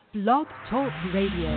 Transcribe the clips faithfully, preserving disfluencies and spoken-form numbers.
Blog Talk Radio.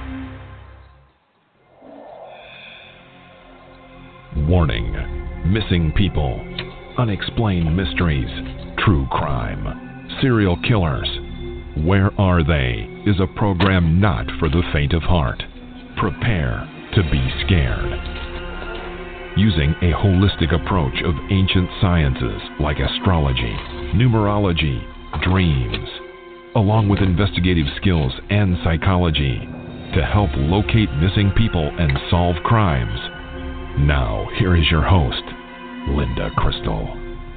Warning: missing people, unexplained mysteries, true crime, serial killers. Where Are They is a program not for the faint of heart. Prepare to be scared. Using a holistic approach of ancient sciences like astrology, numerology, dreams, along with investigative skills and psychology to help locate missing people and solve crimes. Now, here is your host, Linda Crystal.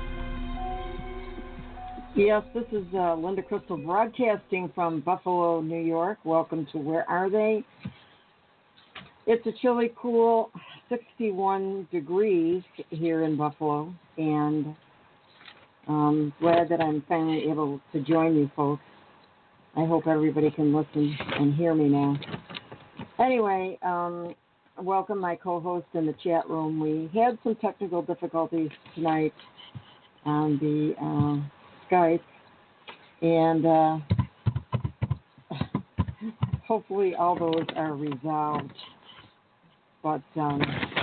Yes, this is uh, Linda Crystal broadcasting from Buffalo, New York. Welcome to Where Are They? It's a chilly, cool sixty-one degrees here in Buffalo, and I'm glad that I'm finally able to join you folks. I hope everybody can listen and hear me now. Anyway, um, welcome my co-host in the chat room. We had some technical difficulties tonight on the uh, Skype, and uh, hopefully all those are resolved. But um,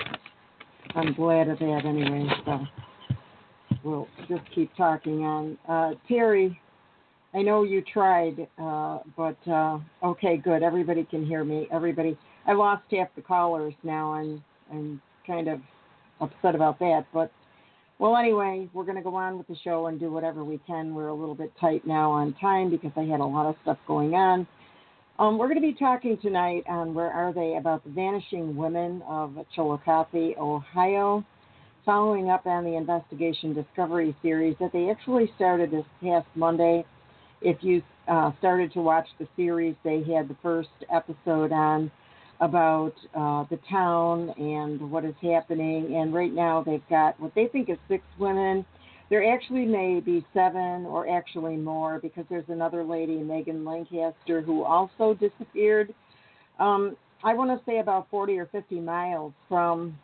I'm glad of that anyway, so we'll just keep talking on. Uh, Terry, I know you tried, uh, but uh, okay, good. Everybody can hear me. Everybody, I lost half the callers now. I'm, I'm kind of upset about that. But, well, anyway, we're going to go on with the show and do whatever we can. We're a little bit tight now on time because I had a lot of stuff going on. Um, we're going to be talking tonight on Where Are They about the vanishing women of Chillicothe, Ohio, following up on the Investigation Discovery series that they actually started this past Monday. If you uh, started to watch the series, they had the first episode on about uh, the town and what is happening. And right now they've got what they think is six women. There actually may be seven or actually more because there's another lady, Megan Lancaster, who also disappeared. Um, I want to say about forty or fifty miles from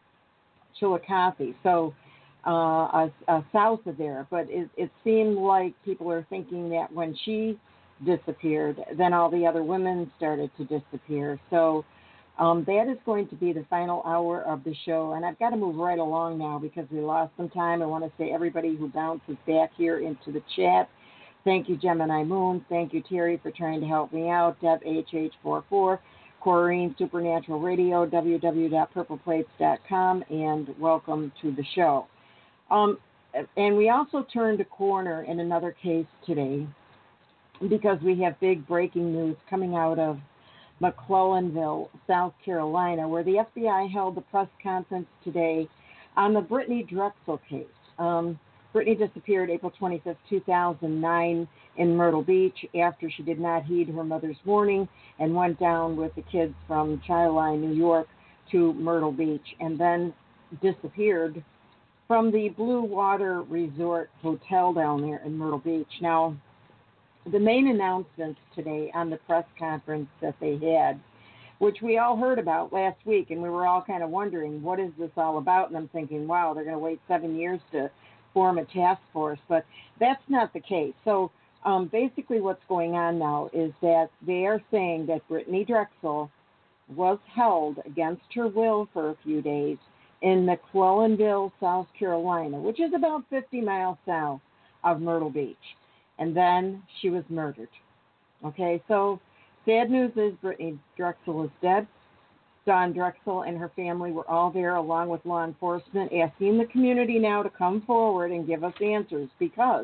Chillicothe. So Uh, uh, uh, south of there, but it, it seemed like people are thinking that when she disappeared, then all the other women started to disappear. So um, that is going to be the final hour of the show, and I've got to move right along now because we lost some time. I want to say everybody who bounces back here into the chat, thank you, Gemini Moon. Thank you, Terry, for trying to help me out. Deb H H forty-four, Corrine, Supernatural Radio, w w w dot purple plates dot com, and welcome to the show. Um, and we also turned a corner in another case today because we have big breaking news coming out of McClellanville, South Carolina, where the F B I held a press conference today on the Brittany Drexel case. Um, Brittany disappeared April twenty-fifth, two thousand nine in Myrtle Beach after she did not heed her mother's warning and went down with the kids from Child-Line, New York to Myrtle Beach and then disappeared from the Blue Water Resort Hotel down there in Myrtle Beach. Now, the main announcements today on the press conference that they had, which we all heard about last week, and we were all kind of wondering, what is this all about? And I'm thinking, wow, they're going to wait seven years to form a task force. But that's not the case. So um, basically what's going on now is that they are saying that Brittany Drexel was held against her will for a few days in McClellanville, South Carolina, which is about fifty miles south of Myrtle Beach. And then she was murdered. Okay, so sad news is Brittany Drexel is dead. Dawn Drexel and her family were all there along with law enforcement, asking the community now to come forward and give us answers, because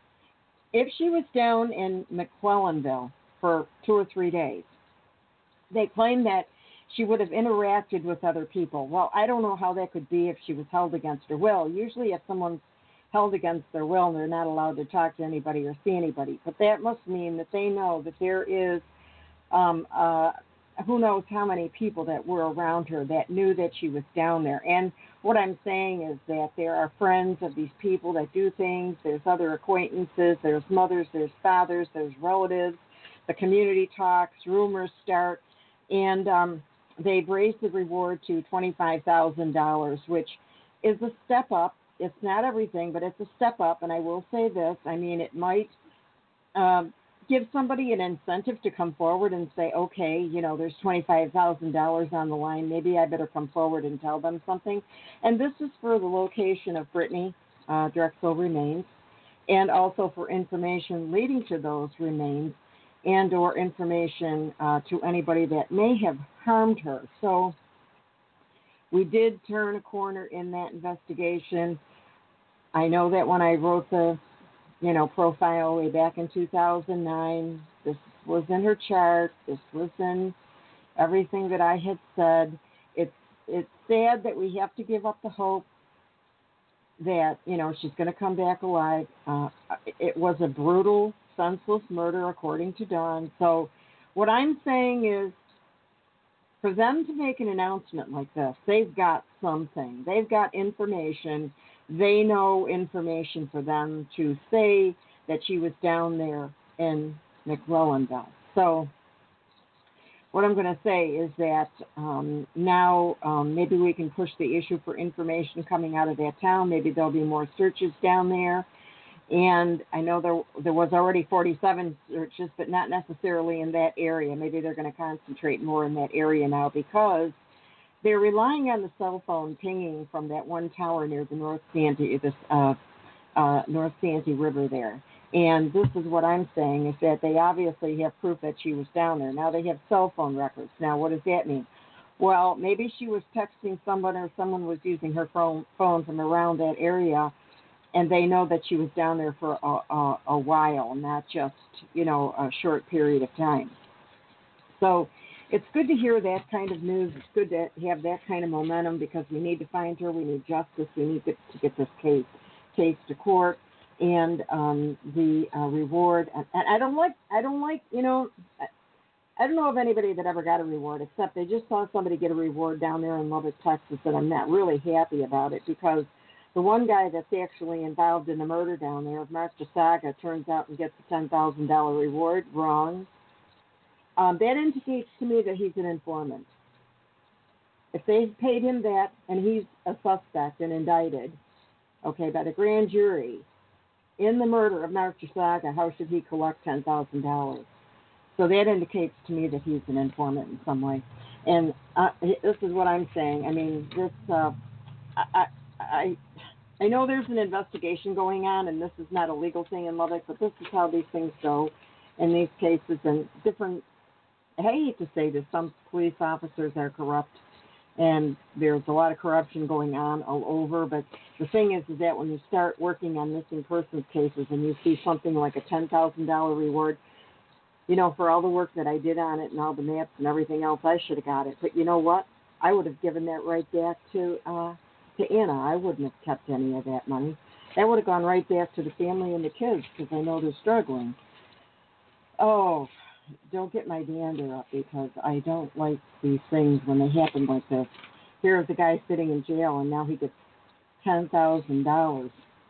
if she was down in McClellanville for two or three days, they claim that she would have interacted with other people. Well, I don't know how that could be if she was held against her will. Usually if someone's held against their will and they're not allowed to talk to anybody or see anybody. But that must mean that they know that there is, um, uh, who knows how many people that were around her that knew that she was down there. And what I'm saying is that there are friends of these people that do things. There's other acquaintances. There's mothers. There's fathers. There's relatives. The community talks. Rumors start. And um, they've raised the reward to twenty-five thousand dollars, which is a step up. It's not everything, but it's a step up. And I will say this. I mean, it might um, give somebody an incentive to come forward and say, okay, you know, there's twenty-five thousand dollars on the line. Maybe I better come forward and tell them something. And this is for the location of Brittany uh, Drexel remains, and also for information leading to those remains, and or information uh, to anybody that may have harmed her. So we did turn a corner in that investigation. I know that when I wrote the, you know, profile way back in two thousand nine, this was in her chart. This was in everything that I had said. It's it's sad that we have to give up the hope that, you know, she's going to come back alive. Uh, it was a brutal, senseless murder, according to Dawn. So what I'm saying is, for them to make an announcement like this, they've got something. They've got information. They know information for them to say that she was down there in McClellandville. So what I'm going to say is that um, now um, maybe we can push the issue for information coming out of that town. Maybe there'll be more searches down there. And I know there there was already forty-seven searches, but not necessarily in that area. Maybe they're going to concentrate more in that area now because they're relying on the cell phone pinging from that one tower near the North Santee, this uh, uh, North Santee River there. And this is what I'm saying, is that they obviously have proof that she was down there. Now they have cell phone records. Now, what does that mean? Well, maybe she was texting someone or someone was using her phone, phone from around that area, and they know that she was down there for a, a, a while, not just, you know, a short period of time. So it's good to hear that kind of news. It's good to have that kind of momentum because we need to find her. We need justice. We need to, to get this case case to court. And um, the uh, reward, and I don't like, I don't like, you know, I don't know of anybody that ever got a reward, except they just saw somebody get a reward down there in Lubbock, Texas, and I'm not really happy about it because the one guy that's actually involved in the murder down there, Mark DeSaga, turns out and gets a ten thousand dollars reward. Wrong. Um, that indicates to me that he's an informant. If they paid him that and he's a suspect and indicted, okay, by the grand jury, in the murder of Mark DeSaga, how should he collect ten thousand dollars? So that indicates to me that he's an informant in some way. And uh, this is what I'm saying. I mean, this, uh, I, I, I know there's an investigation going on, and this is not a legal thing in Lubbock, but this is how these things go in these cases. And different, I hate to say this, some police officers are corrupt, and there's a lot of corruption going on all over. But the thing is, is that when you start working on missing persons cases and you see something like a ten thousand dollars reward, you know, for all the work that I did on it and all the maps and everything else, I should have got it. But you know what? I would have given that right back to uh, to Anna. I wouldn't have kept any of that money. That would have gone right back to the family and the kids because I know they're struggling. Oh, don't get my dander up because I don't like these things when they happen like this. Here's the guy sitting in jail and now he gets ten thousand dollars.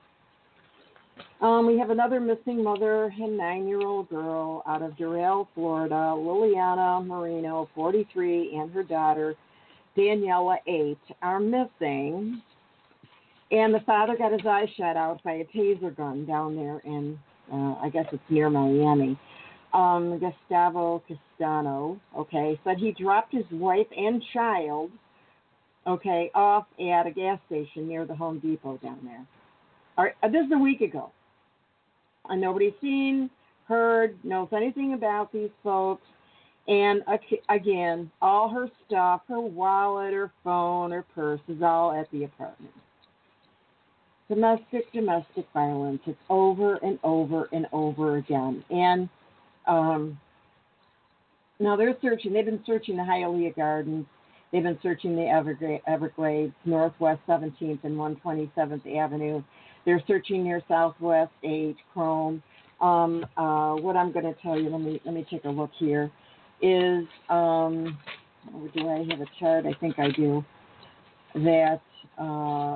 Um, we have another missing mother and nine-year-old girl out of Doral, Florida, Liliana Marino, forty-three, and her daughter, Daniela, eight, are missing. And the father got his eye shot out by a taser gun down there in, uh, I guess it's near Miami. Um, Gustavo Castano, okay, said he dropped his wife and child, okay, off at a gas station near the Home Depot down there. All right, this is a week ago. And nobody's seen, heard, knows anything about these folks. And again, all her stuff, her wallet, her phone, her purse is all at the apartment. Domestic, domestic violence. It's over and over and over again. And um, now they're searching. They've been searching the Hialeah Gardens. They've been searching the Everglades, Northwest seventeenth and one hundred twenty-seventh Avenue. They're searching near Southwest eight, Chrome. Um, uh, what I'm going to tell you, let me let me take a look here, is, um, do I have a chart? I think I do. That, uh,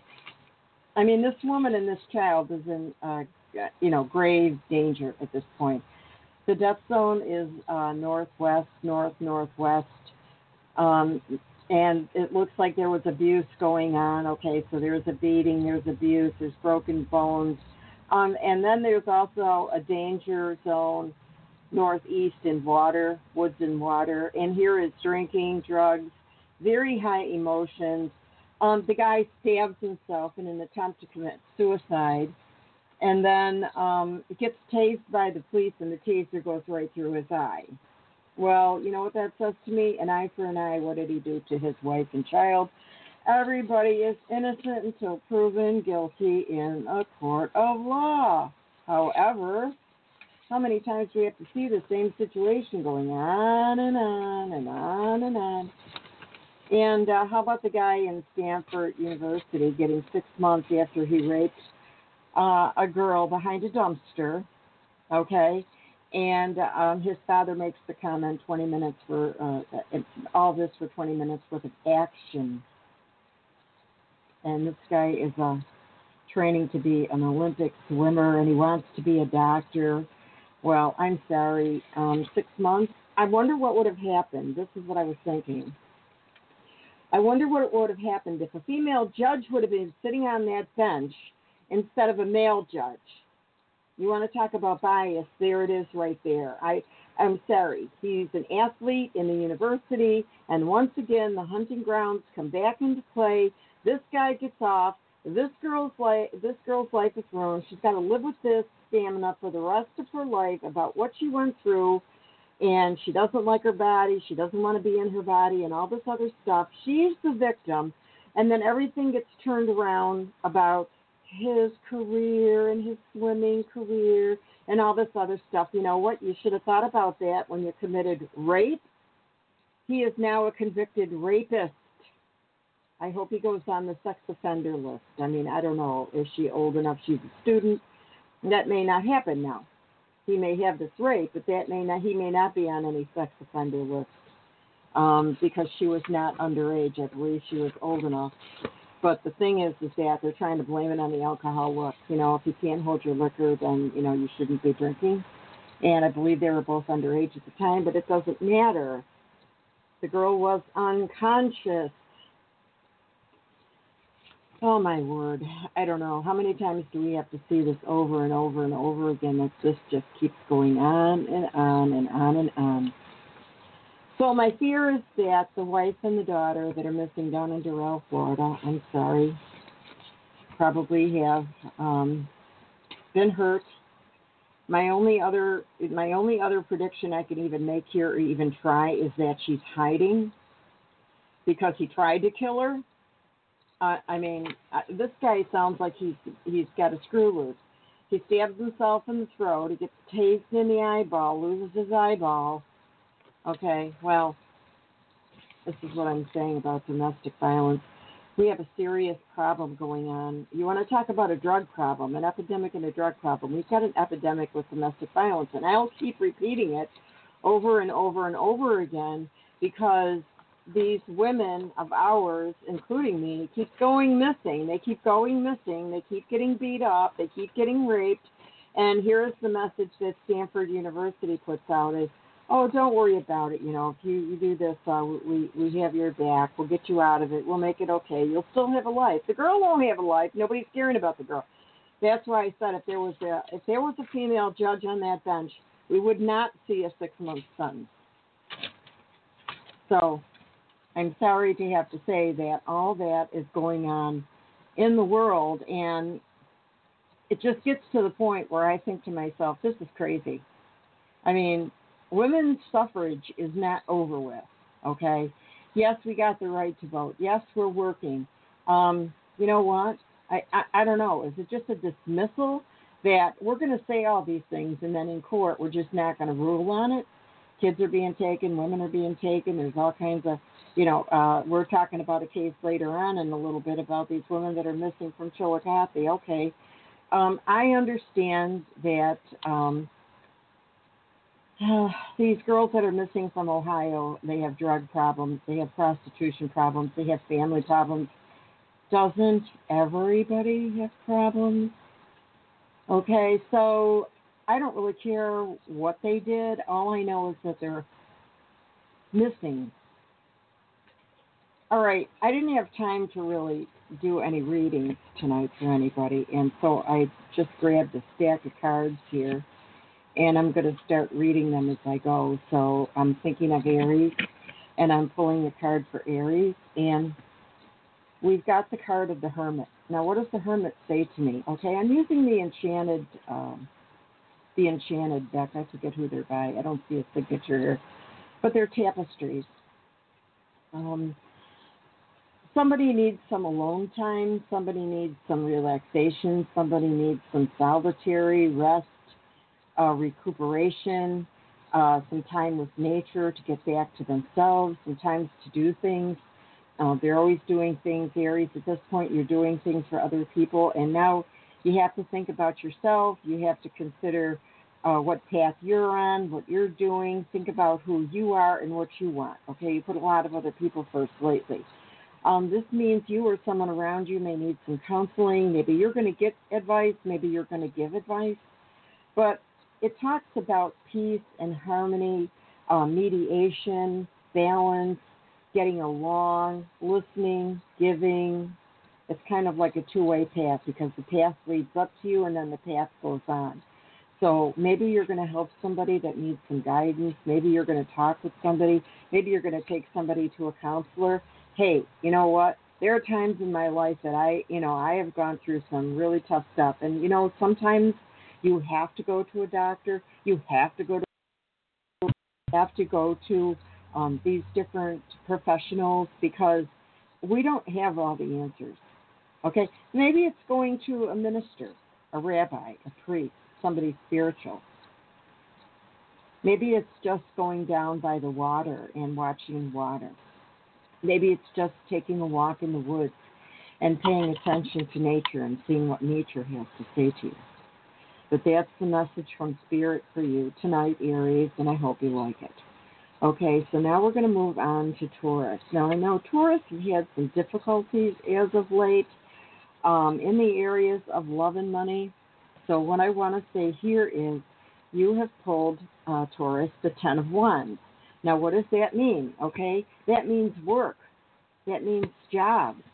I mean, this woman and this child is in, uh, you know, grave danger at this point. The death zone is uh, northwest, north, northwest. Um, and it looks like there was abuse going on. Okay, so there's a beating, there's abuse, there's broken bones. Um, and then there's also a danger zone northeast in water, woods and water. And here is drinking, drugs, very high emotions. Um, the guy stabs himself in an attempt to commit suicide. And then um, gets tased by the police, and the taser goes right through his eye. Well, you know what that says to me? An eye for an eye. What did he do to his wife and child? Everybody is innocent until proven guilty in a court of law. However, how many times do we have to see the same situation going on and on and on and on? And uh, how about the guy in Stanford University getting six months after he raped uh, a girl behind a dumpster, okay? And um, his father makes the comment, twenty minutes for, uh, all this for twenty minutes worth of action. And this guy is uh, training to be an Olympic swimmer, and he wants to be a doctor. Well, I'm sorry, um, six months. I wonder what would have happened. This is what I was thinking. I wonder what would have happened if a female judge would have been sitting on that bench instead of a male judge. You want to talk about bias? There it is right there. I, I'm sorry. He's an athlete in the university, and once again, the hunting grounds come back into play. This guy gets off. This girl's life, this girl's life is ruined. She's got to live with this stamina for the rest of her life about what she went through, and she doesn't like her body. She doesn't want to be in her body and all this other stuff. She's the victim, and then everything gets turned around about his career and his swimming career and all this other stuff. You know what? You should have thought about that when you committed rape. He is now a convicted rapist. I hope he goes on the sex offender list. I mean, I don't know. Is she old enough? She's a student. That may not happen now. He may have this rape, but that may not. He may not be on any sex offender list um, because she was not underage. I believe she was old enough. But the thing is, is that they're trying to blame it on the alcohol look. You know, if you can't hold your liquor, then, you know, you shouldn't be drinking. And I believe they were both underage at the time, but it doesn't matter. The girl was unconscious. Oh, my word. I don't know. How many times do we have to see this over and over and over again? That this just keeps going on and on and on and on. So my fear is that the wife and the daughter that are missing down in Doral, Florida, I'm sorry, probably have um, been hurt. My only other my only other prediction I can even make here or even try is that she's hiding because he tried to kill her. Uh, I mean, uh, this guy sounds like he's he's got a screw loose. He stabs himself in the throat. He gets tased in the eyeball, loses his eyeball. Okay, well, this is what I'm saying about domestic violence. We have a serious problem going on. You want to talk about a drug problem, an epidemic and a drug problem. We've got an epidemic with domestic violence, and I'll keep repeating it over and over and over again because these women of ours, including me, keep going missing. They keep going missing. They keep getting beat up. They keep getting raped. And here's the message that Stanford University puts out is, oh, don't worry about it. You know, if you, you do this, uh, we, we have your back. We'll get you out of it. We'll make it okay. You'll still have a life. The girl won't have a life. Nobody's caring about the girl. That's why I said if there was a, if there was a female judge on that bench, we would not see a six-month sentence. So I'm sorry to have to say that all that is going on in the world, and it just gets to the point where I think to myself, this is crazy. I mean, women's suffrage is not over with, okay? Yes, we got the right to vote. Yes, we're working. Um, you know what? I, I, I don't know. Is it just a dismissal that we're going to say all these things and then in court we're just not going to rule on it? Kids are being taken. Women are being taken. There's all kinds of, you know, uh, we're talking about a case later on in a little bit about these women that are missing from Chillicothe. Okay. Um, I understand that um, uh, these girls that are missing from Ohio, they have drug problems, they have prostitution problems, they have family problems. Doesn't everybody have problems? Okay, so I don't really care what they did. All I know is that they're missing. All right, I didn't have time to really do any readings tonight for anybody, and so I just grabbed a stack of cards here. and I'm going to start reading them as I go. So I'm thinking of Aries, and I'm pulling the card for Aries, and we've got the card of the Hermit. Now, what does the Hermit say to me? Okay, I'm using the Enchanted, um, the Enchanted deck. I forget who they're by. I don't see a signature here, but they're tapestries. Um, somebody needs some alone time. Somebody needs some relaxation. Somebody needs some solitary rest, uh, recuperation, uh, some time with nature to get back to themselves, sometimes to do things. Uh, they're always doing things, Aries. At this point, you're doing things for other people, and now you have to think about yourself. You have to consider uh, what path you're on, what you're doing. Think about who you are and what you want. Okay, you put a lot of other people first lately. Um, this means you or someone around you may need some counseling. Maybe you're going to get advice. Maybe you're going to give advice. But it talks about peace and harmony, uh, mediation, balance, getting along, listening, giving. It's kind of like a two-way path because the path leads up to you and then the path goes on. So maybe you're going to help somebody that needs some guidance. Maybe you're going to talk with somebody. Maybe you're going to take somebody to a counselor. Hey, you know what? There are times in my life that I, you know, I have gone through some really tough stuff. And, you know, sometimes you have to go to a doctor. You have to go to, you have to go to Um, these different professionals because we don't have all the answers. Okay, maybe it's going to a minister, a rabbi, a priest, somebody spiritual. Maybe it's just going down by the water and watching water. Maybe it's just taking a walk in the woods and paying attention to nature and seeing what nature has to say to you. But that's the message from Spirit for you tonight, Aries, and I hope you like it. Okay, so now we're going to move on to Taurus. Now, I know Taurus has had some difficulties as of late um, in the areas of love and money. So what I want to say here is you have pulled, uh, Taurus, the Ten of Wands. Now, what does that mean? Okay, that means work. That means jobs.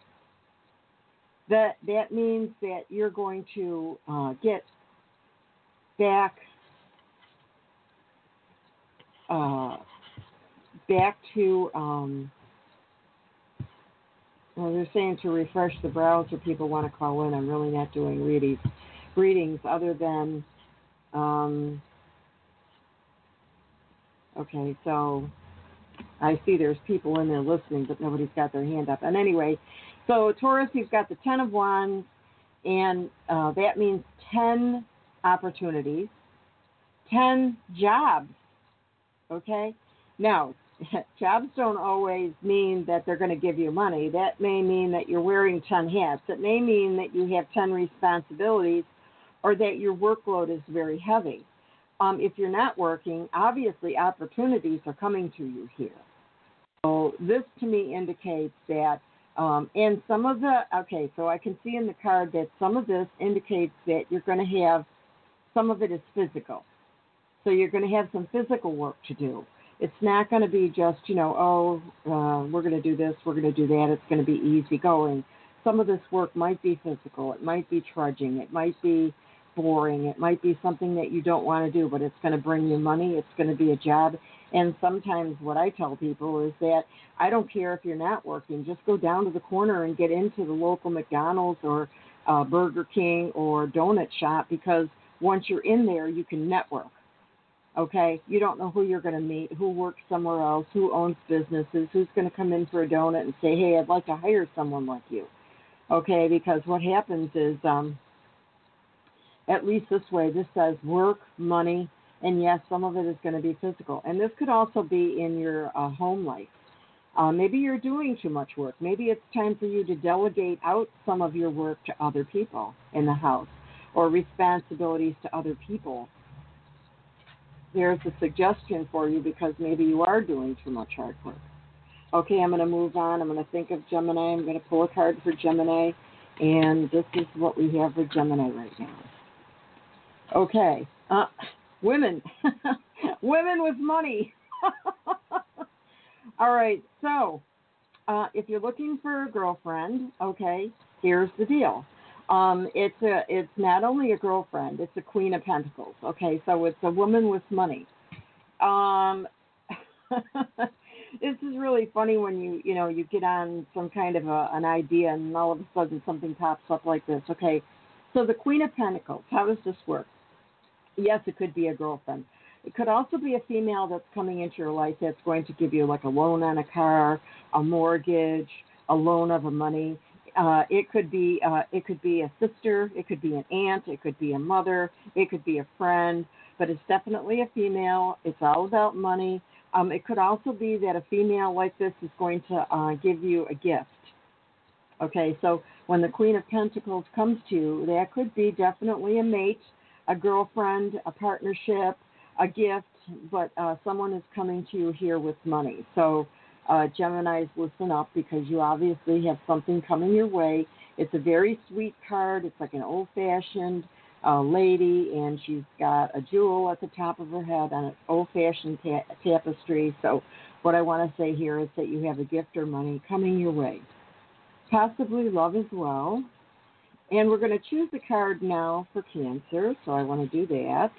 That, that means that you're going to uh, get back... Uh, back to, um, well, they're saying to refresh the browser. People want to call in. I'm really not doing readings, readings other than, um, okay, so I see there's people in there listening, but nobody's got their hand up. And anyway, so Taurus, you've got the Ten of Wands, and uh, that means ten opportunities, ten jobs, okay? Now, jobs don't always mean that they're going to give you money. That may mean that you're wearing ten hats. It may mean that you have ten responsibilities or that your workload is very heavy. Um, if you're not working, obviously opportunities are coming to you here. So this to me indicates that, um, and some of the, okay, so I can see in the card that some of this indicates that you're going to have, some of it is physical. So you're going to have some physical work to do. It's not going to be just, you know, oh, uh, we're going to do this, we're going to do that. It's going to be easy going. Some of this work might be physical. It might be trudging. It might be boring. It might be something that you don't want to do, but it's going to bring you money. It's going to be a job. And sometimes what I tell people is that I don't care if you're not working. Just go down to the corner and get into the local McDonald's or uh, Burger King or donut shop, because once you're in there, you can network. Okay, you don't know who you're going to meet, who works somewhere else, who owns businesses, who's going to come in for a donut and say, hey, I'd like to hire someone like you. Okay, because what happens is, um, at least this way, this says work, money, and yes, some of it is going to be physical. And this could also be in your uh, home life. Uh, maybe you're doing too much work. Maybe it's time for you to delegate out some of your work to other people in the house or responsibilities to other people. There's a suggestion for you because maybe you are doing too much hard work. Okay, I'm going to move on. I'm going to think of Gemini. I'm going to pull a card for Gemini, and this is what we have for Gemini right now. Okay, uh, women. Women with money. All right, so uh, if you're looking for a girlfriend, okay, here's the deal. Um, it's a, it's not only a girlfriend, it's a Queen of Pentacles. Okay, so it's a woman with money. Um, this is really funny when you, you know, you get on some kind of a, an idea and all of a sudden something pops up like this. Okay, so the Queen of Pentacles, how does this work? Yes, it could be a girlfriend. It could also be a female that's coming into your life that's going to give you like a loan on a car, a mortgage, a loan of a money. Uh, it could be uh, it could be a sister, it could be an aunt, it could be a mother, it could be a friend, but it's definitely a female. It's all about money. Um, it could also be that a female like this is going to uh, give you a gift. Okay, so when the Queen of Pentacles comes to you, that could be definitely a mate, a girlfriend, a partnership, a gift, but uh, someone is coming to you here with money. So uh, Geminis, listen up, because you obviously have something coming your way. It's a very sweet card. It's like an old-fashioned uh, lady, and she's got a jewel at the top of her head on an old-fashioned ta- tapestry. So what I want to say here is that you have a gift or money coming your way. Possibly love as well. And we're going to choose a card now for Cancer, so I want to do that.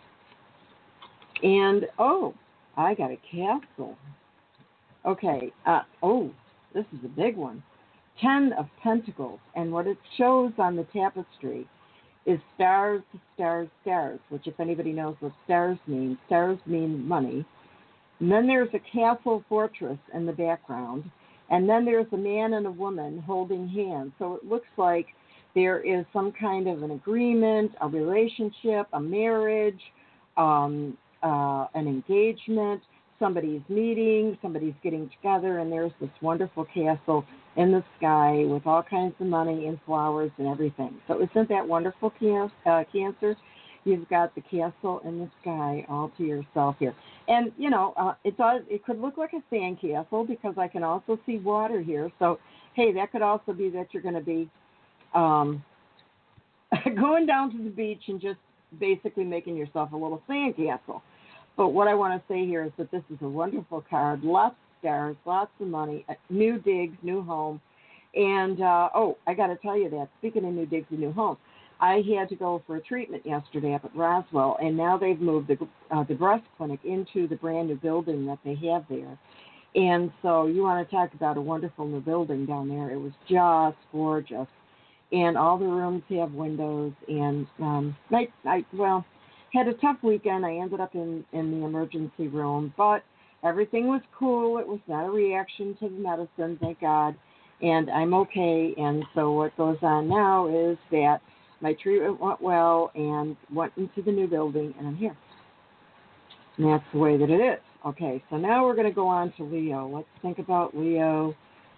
And, oh, I got a castle. Okay, uh, oh, this is a big one. Ten of Pentacles, and what it shows on the tapestry is stars, stars, stars, which if anybody knows what stars mean, stars mean money. And then there's a castle fortress in the background, and then there's a man and a woman holding hands. So it looks like there is some kind of an agreement, a relationship, a marriage, um, uh, an engagement. Somebody's meeting, somebody's getting together, and there's this wonderful castle in the sky with all kinds of money and flowers and everything. So isn't that wonderful, can- uh, Cancer? You've got the castle in the sky all to yourself here. And, you know, uh, it does. It could look like a sand castle because I can also see water here. So, hey, that could also be that you're going to be um, going down to the beach and just basically making yourself a little sand castle. But what I want to say here is that this is a wonderful card. Lots of stars, lots of money, new digs, new home. And, uh, oh, I got to tell you that. Speaking of new digs and new home, I had to go for a treatment yesterday up at Roswell, and now they've moved the, uh, the breast clinic into the brand new building that they have there. And so you want to talk about a wonderful new building down there. It was just gorgeous. And all the rooms have windows. And um, I, I, well, had a tough weekend. I ended up in, in the emergency room, but everything was cool. It was not a reaction to the medicine, thank God. And I'm okay. And so what goes on now is that my treatment went well and went into the new building, and I'm here. And that's the way that it is. Okay, so now we're going to go on to Leo. Let's think about Leo.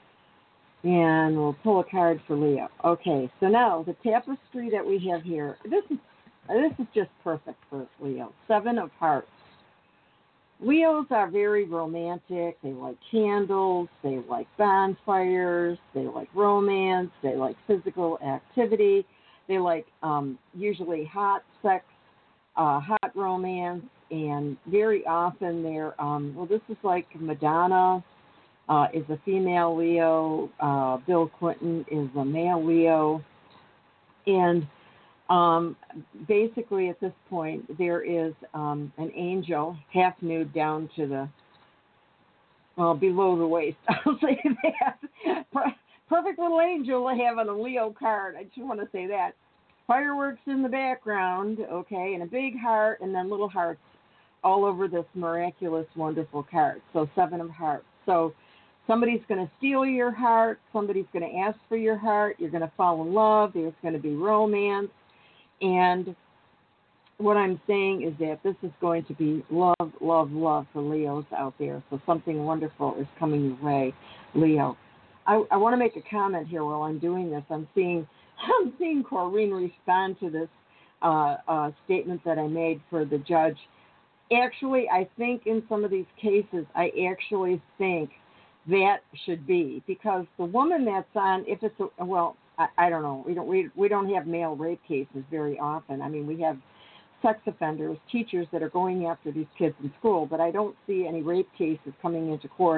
And we'll pull a card for Leo. Okay, so now the tapestry that we have here, this is this is just perfect for Leo. Seven of Hearts. Leos are very romantic. They like candles. They like bonfires. They like romance. They like physical activity. They like um, usually hot sex, uh, hot romance, and very often they're, um, well, this is like Madonna uh, is a female Leo. Uh, Bill Clinton is a male Leo. And um, basically at this point, there is um, an angel, half nude down to the, well, below the waist. I'll say that. Perfect little angel I have on a Leo card. I just want to say that. Fireworks in the background, okay, and a big heart, and then little hearts all over this miraculous, wonderful card. So seven of hearts. So somebody's going to steal your heart. Somebody's going to ask for your heart. You're going to fall in love. There's going to be romance. And what I'm saying is that this is going to be love, love, love for Leos out there. So something wonderful is coming your way, Leo. I, I want to make a comment here while I'm doing this. I'm seeing I'm seeing Corrine respond to this uh, uh, statement that I made for the judge. Actually, I think in some of these cases, I actually think that should be, because the woman that's on, if it's a, well, I, I don't know, we don't we we don't have male rape cases very often. I mean, we have sex offenders, teachers that are going after these kids in school, but I don't see any rape cases coming into court.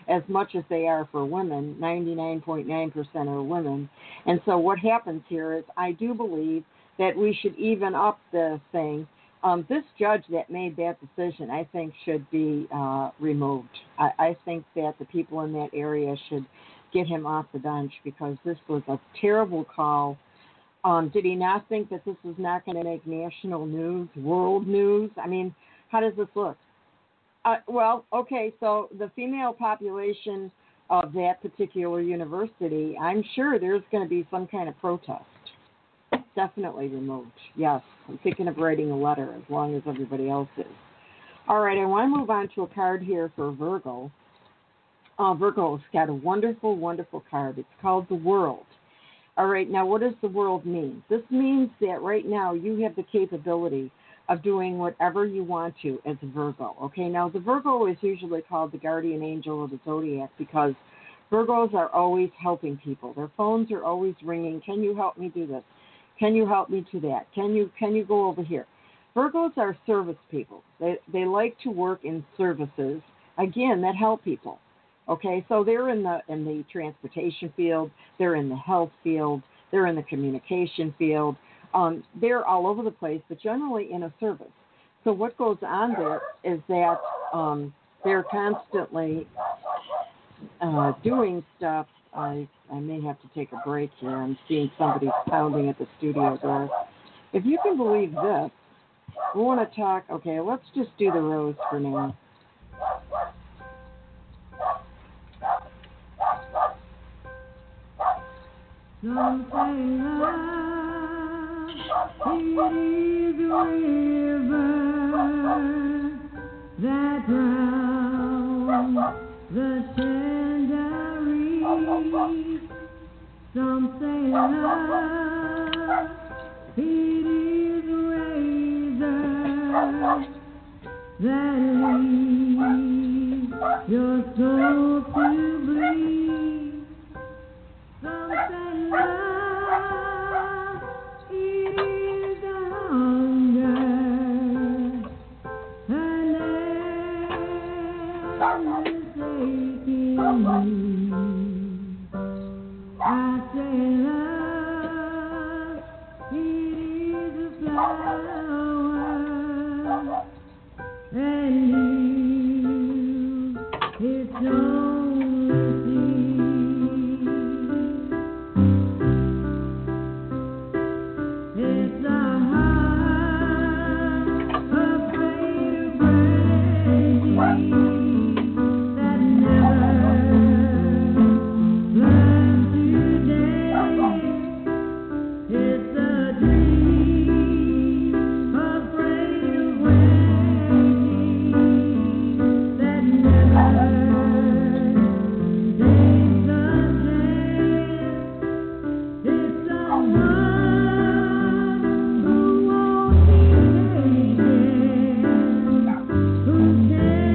as much as they are for women. ninety-nine point nine percent are women. And so what happens here is I do believe that we should even up the thing. Um, this judge that made that decision, I think, should be uh, removed. I, I think that the people in that area should get him off the bench because this was a terrible call. Um, did he not think that this was not going to make national news, world news? I mean, how does this look? Uh, well, okay, so the female population of that particular university, I'm sure there's going to be some kind of protest. Definitely removed. Yes, I'm thinking of writing a letter as long as everybody else is. All right, I want to move on to a card here for Virgo. Uh, Virgo's got a wonderful, wonderful card. It's called the World. All right, now what does the world mean? This means that right now you have the capability of doing whatever you want to as a Virgo. Okay, now the Virgo is usually called the guardian angel of the zodiac because Virgos are always helping people. Their phones are always ringing. Can you help me do this? Can you help me to that? Can you can you go over here? Virgos are service people. They they like to work in services, again, that help people. Okay, so they're in the in the transportation field, they're in the health field, they're in the communication field. Um, they're all over the place, but generally in a service. So what goes on there is that um, they're constantly uh, doing stuff. I I may have to take a break here. I'm seeing somebody pounding at the studio door. If you can believe this, we want to talk. Okay, let's just do the rose for now. Some say love, it is a river that drowns the tender reed. Some say love, it is a razor that leaves your soul to bleed. Some say love, it is a hunger, an endless aching need. I say love, it is a flower, and you, it's only seed. It's a heart afraid of breaking that never learned to dance. It's a dream afraid of waking that never takes a chance. It's a one who won't be taken, who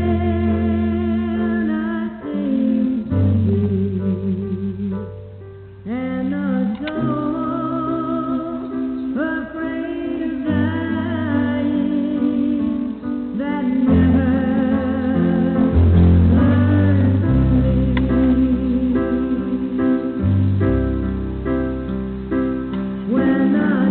cannot seem to be, and a soul afraid of dying that never learned to live. When the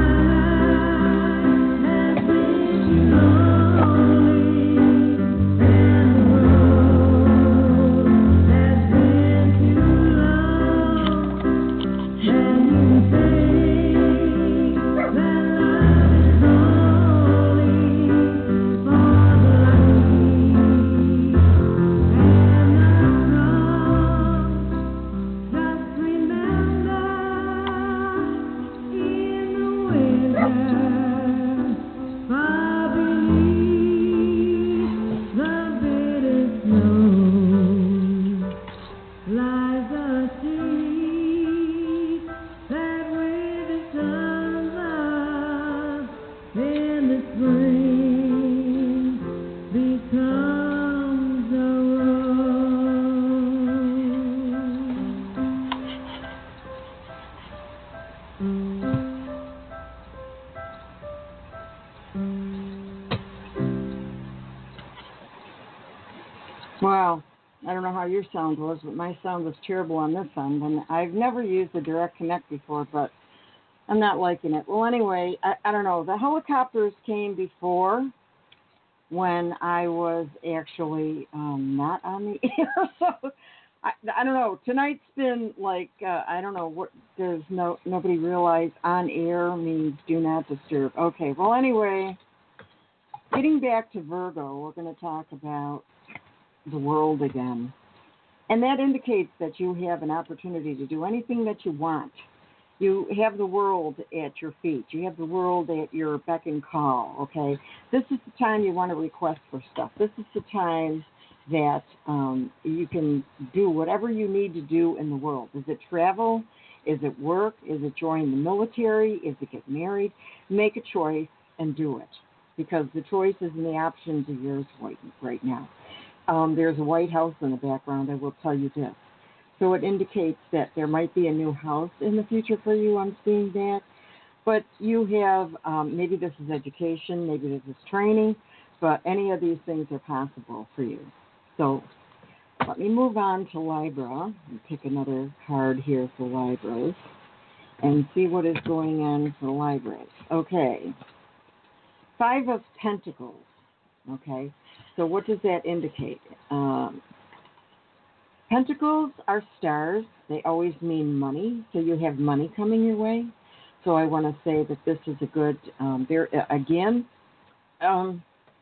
night has been too lonely and the road has been too long, and you think that love is only for the lucky and the strong, just remember in the winter, far beneath the bitter snow, lies a seed that with the sun's love in the spring becomes a rose. Wow, I don't know how your sound was, but my sound was terrible on this end. And I've never used the direct connect before, but I'm not liking it. Well, anyway, I, I don't know. The helicopters came before when I was actually um, not on the air. So I, I don't know. Tonight's been like, uh, I don't know, what does no nobody realize on air means do not disturb. Okay, well, anyway, getting back to Virgo, we're going to talk about the world again. And that indicates that you have an opportunity to do anything that you want. You have the world at your feet. You have the world at your beck and call, okay? This is the time you want to request for stuff. This is the time that um, you can do whatever you need to do in the world. Is it travel? Is it work? Is it join the military? Is it get married? Make a choice and do it, because the choices and the options are yours right, right now. Um, there's a White House in the background, I will tell you this. So it indicates that there might be a new house in the future for you. I'm seeing that. But you have, um, maybe this is education, maybe this is training, but any of these things are possible for you. So let me move on to Libra and pick another card here for Libras and see what is going on for Libras. Okay. Five of Pentacles. Okay. So what does that indicate? Um, Pentacles are stars. They always mean money. So you have money coming your way. So I want to say that this is a good, um, there again, um,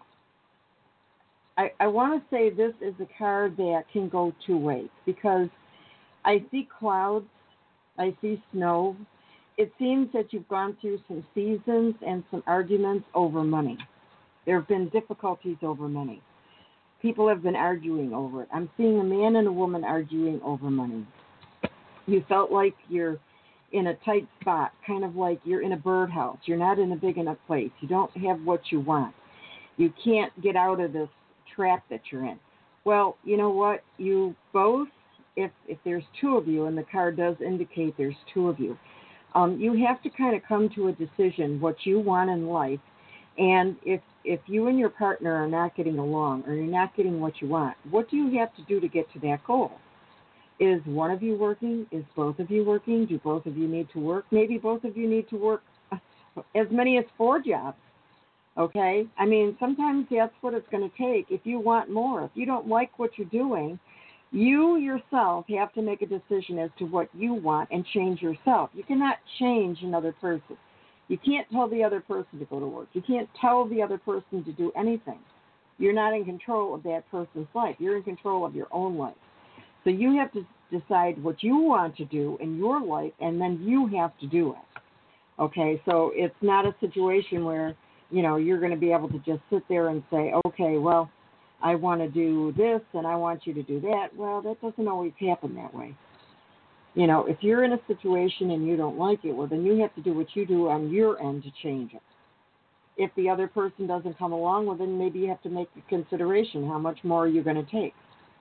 I, I want to say this is a card that can go two ways, because I see clouds, I see snow. It seems that you've gone through some seasons and some arguments over money. There have been difficulties over money. People have been arguing over it. I'm seeing a man and a woman arguing over money. You felt like you're in a tight spot, kind of like you're in a birdhouse. You're not in a big enough place. You don't have what you want. You can't get out of this trap that you're in. Well, you know what? You both, if if there's two of you, and the card does indicate there's two of you, um, you have to kind of come to a decision what you want in life. And if if you and your partner are not getting along, or you're not getting what you want, what do you have to do to get to that goal? Is one of you working? Is both of you working? Do both of you need to work? Maybe both of you need to work as many as four jobs, okay? I mean, sometimes that's what it's going to take if you want more. If you don't like what you're doing, you yourself have to make a decision as to what you want and change yourself. You cannot change another person. You can't tell the other person to go to work. You can't tell the other person to do anything. You're not in control of that person's life. You're in control of your own life. So you have to decide what you want to do in your life, and then you have to do it. Okay, so it's not a situation where, you know, you're going to be able to just sit there and say, okay, well, I want to do this and I want you to do that. Well, that doesn't always happen that way. You know, if you're in a situation and you don't like it, well, then you have to do what you do on your end to change it. If the other person doesn't come along, well, then maybe you have to make a consideration. How much more are you going to take?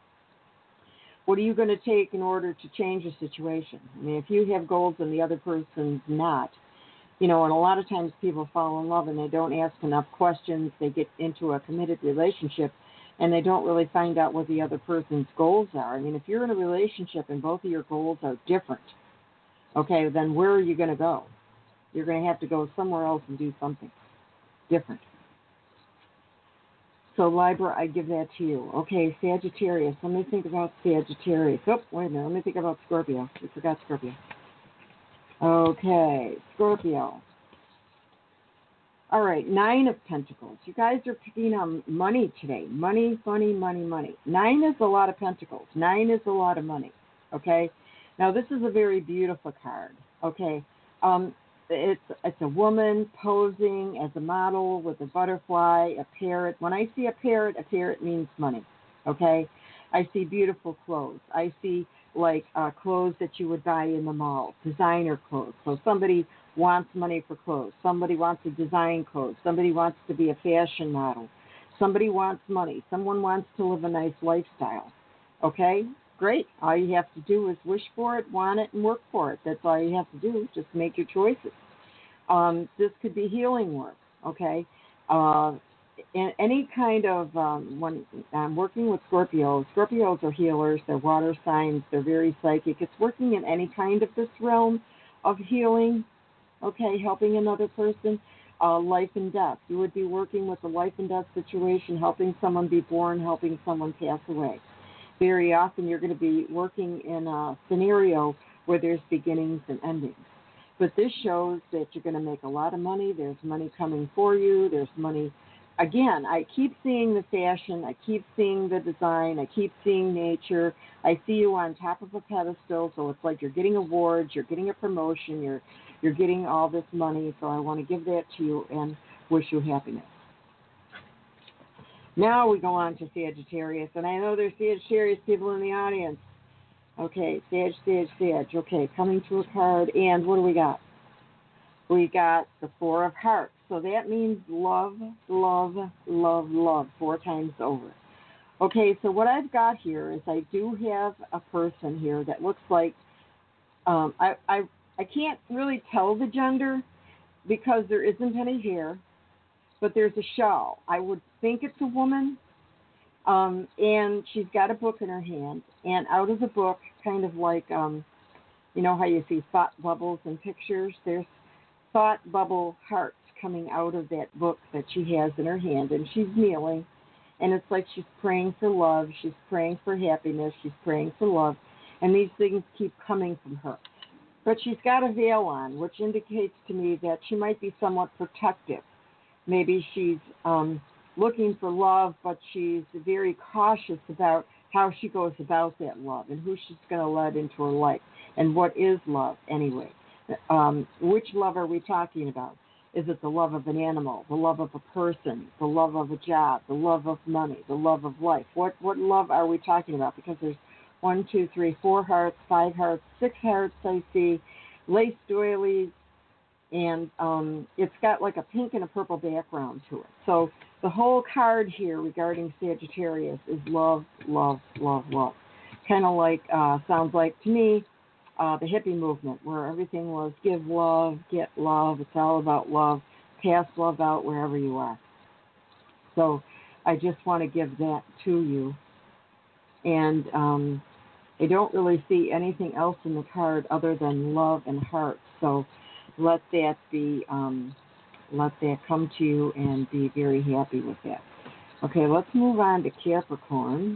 What are you going to take in order to change a situation? I mean, if you have goals and the other person's not, you know, and a lot of times people fall in love and they don't ask enough questions. They get into a committed relationship and they don't really find out what the other person's goals are. I mean, if you're in a relationship and both of your goals are different, okay, then where are you going to go? You're going to have to go somewhere else and do something different. So, Libra, I give that to you. Okay, Sagittarius. Let me think about Sagittarius. Oh, wait a minute. Let me think about Scorpio. We forgot Scorpio. Okay, Scorpio. All right, Nine of Pentacles. You guys are picking on money today. Money, money, money, money. Nine is a lot of pentacles. Nine is a lot of money, okay? Now, this is a very beautiful card, okay? Um, it's it's a woman posing as a model with a butterfly, a parrot. When I see a parrot, a parrot means money, okay? I see beautiful clothes. I see, like, uh, clothes that you would buy in the mall, designer clothes. So somebody wants money for clothes. Somebody wants to design clothes. Somebody wants to be a fashion model. Somebody wants money. Someone wants to live a nice lifestyle. Okay? Great. All you have to do is wish for it, want it, and work for it. That's all you have to do. Just make your choices. Um, this could be healing work. Okay? Uh, in any kind of, um, when I'm working with Scorpios, Scorpios are healers, they're water signs, they're very psychic. It's working in any kind of this realm of healing, okay, helping another person, uh, life and death. You would be working with a life and death situation, helping someone be born, helping someone pass away. Very often you're going to be working in a scenario where there's beginnings and endings. But this shows that you're going to make a lot of money. There's money coming for you. There's money. Again, I keep seeing the fashion. I keep seeing the design. I keep seeing nature. I see you on top of a pedestal. So it's like you're getting awards. You're getting a promotion. You're you're getting all this money. So I want to give that to you and wish you happiness. Now we go on to Sagittarius. And I know there's Sagittarius people in the audience. Okay, Sag, Sag, Sag. Okay, coming to a card. And what do we got? We got the Four of Hearts. So that means love, love, love, love, four times over. Okay, so what I've got here is I do have a person here that looks like, um, I, I, I can't really tell the gender because there isn't any hair, but there's a shawl. I would think it's a woman. Um, and she's got a book in her hand, and out of the book, kind of like, um, you know how you see thought bubbles in pictures? There's thought bubble hearts coming out of that book that she has in her hand, and she's kneeling, and it's like she's praying for love, she's praying for happiness, she's praying for love, and these things keep coming from her. But she's got a veil on, which indicates to me that she might be somewhat protective. Maybe she's um, looking for love, but she's very cautious about how she goes about that love and who she's going to let into her life and what is love anyway. Um, which love are we talking about? Is it the love of an animal, the love of a person, the love of a job, the love of money, the love of life? What what love are we talking about? Because there's one, two, three, four hearts, five hearts, six hearts I see, lace doilies, and um, it's got like a pink and a purple background to it. So the whole card here regarding Sagittarius is love, love, love, love. Kind of like, uh, sounds like to me, uh, the hippie movement, where everything was give love, get love. It's all about love. Pass love out wherever you are. So I just want to give that to you. And um, I don't really see anything else in the card other than love and heart. So let that be, um, let that come to you and be very happy with that. Okay, let's move on to Capricorn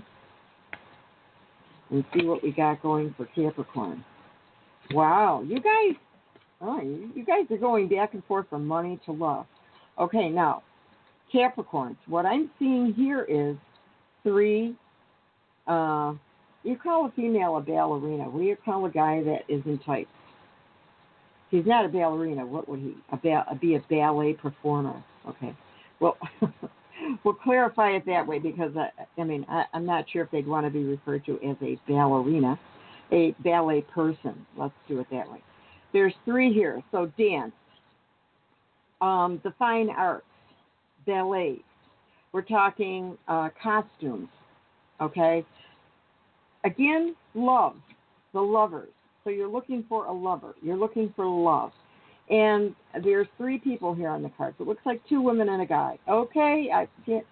and see what we got going for Capricorn. Wow, you guys, oh, you, you guys are going back and forth from money to love. Okay, now, Capricorns, what I'm seeing here is three, uh, you call a female a ballerina. What do you call a guy that is in tights? He's not a ballerina. What would he? A ba- be a ballet performer. Okay. Well, we'll clarify it that way because, I, I mean, I, I'm not sure if they'd want to be referred to as a ballerina, a ballet person. Let's do it that way. There's three here. So dance, um, the fine arts, ballet. We're talking uh, costumes, okay? Again, love, the lovers. So you're looking for a lover. You're looking for love. And there's three people here on the card. So it looks like two women and a guy. Okay, I can't,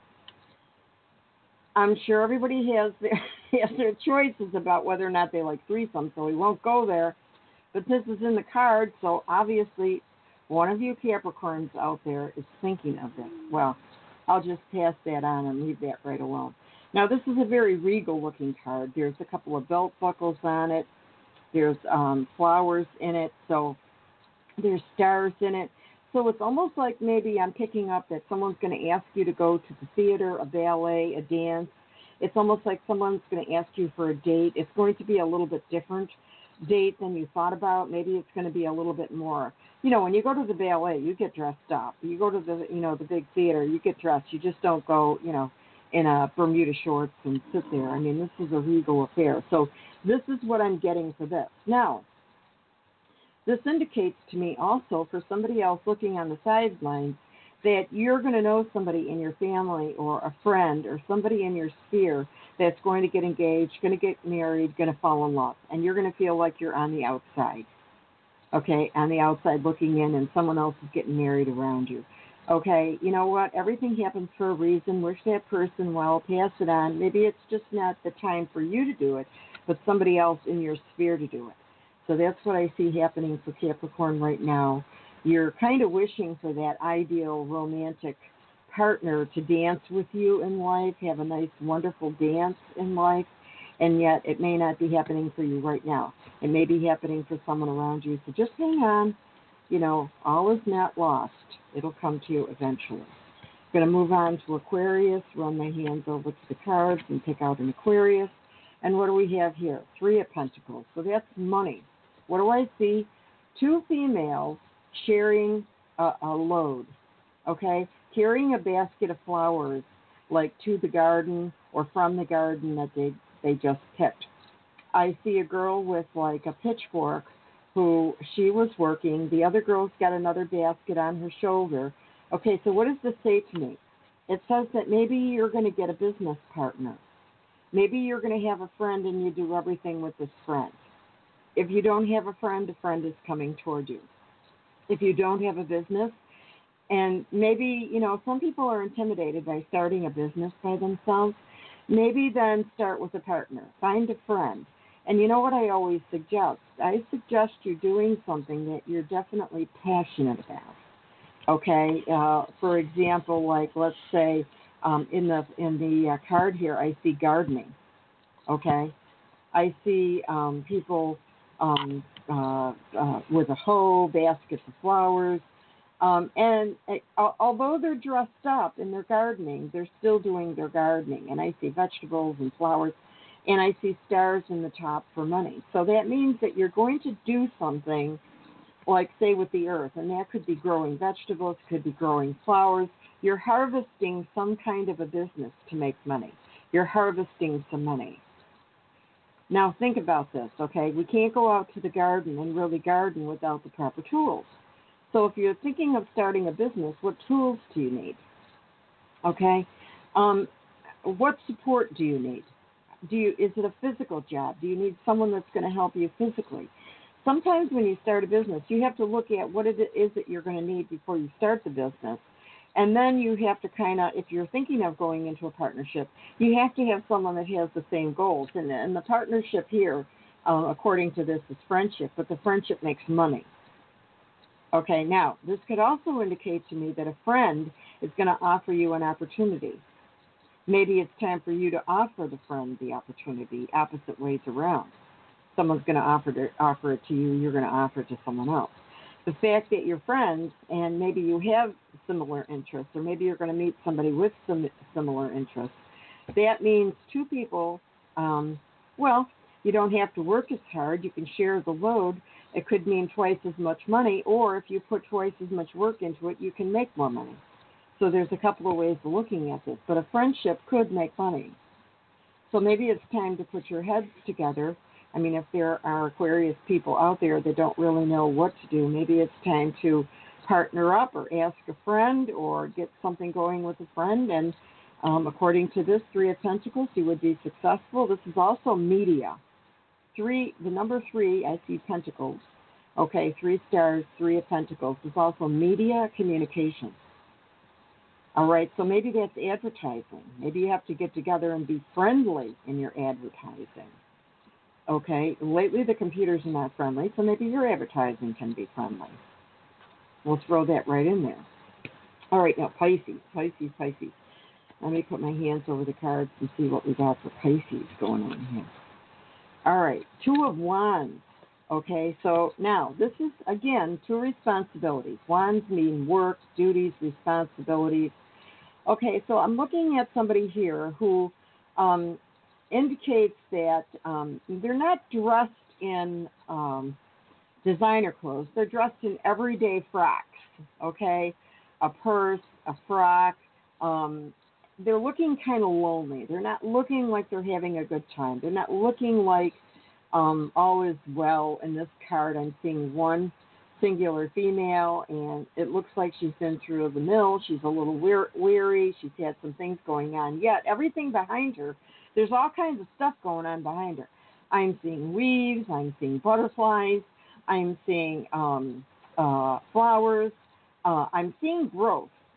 I'm sure everybody has their, has their choices about whether or not they like threesome, so we won't go there. But this is in the card, so obviously one of you Capricorns out there is thinking of this. Well, I'll just pass that on and leave that right alone. Now, this is a very regal-looking card. There's a couple of belt buckles on it. There's um, flowers in it, so there's stars in it. So it's almost like maybe I'm picking up that someone's going to ask you to go to the theater, a ballet, a dance. It's almost like someone's going to ask you for a date. It's going to be a little bit different date than you thought about. Maybe it's going to be a little bit more. You know, when you go to the ballet, you get dressed up. You go to the, you know, the big theater, you get dressed. You just don't go, you know, in a Bermuda shorts and sit there. I mean, this is a regal affair. So this is what I'm getting for this. Now, this indicates to me also for somebody else looking on the sidelines that you're going to know somebody in your family or a friend or somebody in your sphere that's going to get engaged, going to get married, going to fall in love. And you're going to feel like you're on the outside, okay, on the outside looking in and someone else is getting married around you. Okay, you know what? Everything happens for a reason. Wish that person well, pass it on. Maybe it's just not the time for you to do it, but somebody else in your sphere to do it. So that's what I see happening for Capricorn right now. You're kind of wishing for that ideal romantic partner to dance with you in life, have a nice, wonderful dance in life, and yet it may not be happening for you right now. It may be happening for someone around you. So just hang on. You know, all is not lost. It'll come to you eventually. I'm going to move on to Aquarius, run my hands over to the cards and pick out an Aquarius. And what do we have here? Three of Pentacles. So that's money. What do I see? Two females sharing a, a load, okay? Carrying a basket of flowers, like to the garden or from the garden that they, they just picked. I see a girl with like a pitchfork who she was working. The other girl's got another basket on her shoulder. Okay, so what does this say to me? It says that maybe you're going to get a business partner. Maybe you're going to have a friend and you do everything with this friend. If you don't have a friend, a friend is coming toward you. If you don't have a business, and maybe, you know, some people are intimidated by starting a business by themselves, maybe then start with a partner. Find a friend. And you know what I always suggest? I suggest you doing something that you're definitely passionate about. Okay? Uh, for example, like let's say um, in the in the uh, card here, I see gardening. Okay? I see um, people um, uh, uh, with a hoe, baskets of flowers. Um, and uh, although they're dressed up in their gardening, they're still doing their gardening. And I see vegetables and flowers. And I see stars in the top for money. So that means that you're going to do something, like, say, with the earth. And that could be growing vegetables, could be growing flowers. You're harvesting some kind of a business to make money. You're harvesting some money. Now, think about this, okay? We can't go out to the garden and really garden without the proper tools. So if you're thinking of starting a business, what tools do you need? Okay? Um, what support do you need? Do you, is it a physical job? Do you need someone that's going to help you physically? Sometimes when you start a business, you have to look at what it is that you're going to need before you start the business. And then you have to kind of, if you're thinking of going into a partnership, you have to have someone that has the same goals. And, and the partnership here, uh, according to this, is friendship, but the friendship makes money. Okay, now, this could also indicate to me that a friend is going to offer you an opportunity. Maybe it's time for you to offer the friend the opportunity, opposite ways around. Someone's going to offer to offer it to you, you're going to offer it to someone else. The fact that you're friends and maybe you have similar interests, or maybe you're going to meet somebody with some similar interests, that means two people, um, well, you don't have to work as hard. You can share the load. It could mean twice as much money, or if you put twice as much work into it, you can make more money. So there's a couple of ways of looking at this, but a friendship could make money. So maybe it's time to put your heads together. I mean, if there are Aquarius people out there that don't really know what to do, maybe it's time to partner up or ask a friend or get something going with a friend. And um, according to this, Three of Pentacles, you would be successful. This is also media. Three, the number three, I see Pentacles. Okay, three stars, Three of Pentacles. It's also media communications. All right, so maybe that's advertising. Maybe you have to get together and be friendly in your advertising. Okay, lately the computers are not friendly, so maybe your advertising can be friendly. We'll throw that right in there. All right, now Pisces, Pisces, Pisces. Let me put my hands over the cards and see what we got for Pisces going on here. All right, Two of Wands. Okay, so now this is, again, two responsibilities. Wands mean work, duties, responsibilities. Okay, so I'm looking at somebody here who um, indicates that um, they're not dressed in um, designer clothes. They're dressed in everyday frocks, okay? A purse, a frock. Um, they're looking kind of lonely. They're not looking like they're having a good time. They're not looking like um, all is well. In this card, I'm seeing one singular female, and it looks like she's been through the mill. She's a little weary. She's had some things going on. Yet everything behind her, there's all kinds of stuff going on behind her. I'm seeing weaves. I'm seeing butterflies. I'm seeing um, uh, flowers. Uh, I'm seeing growth.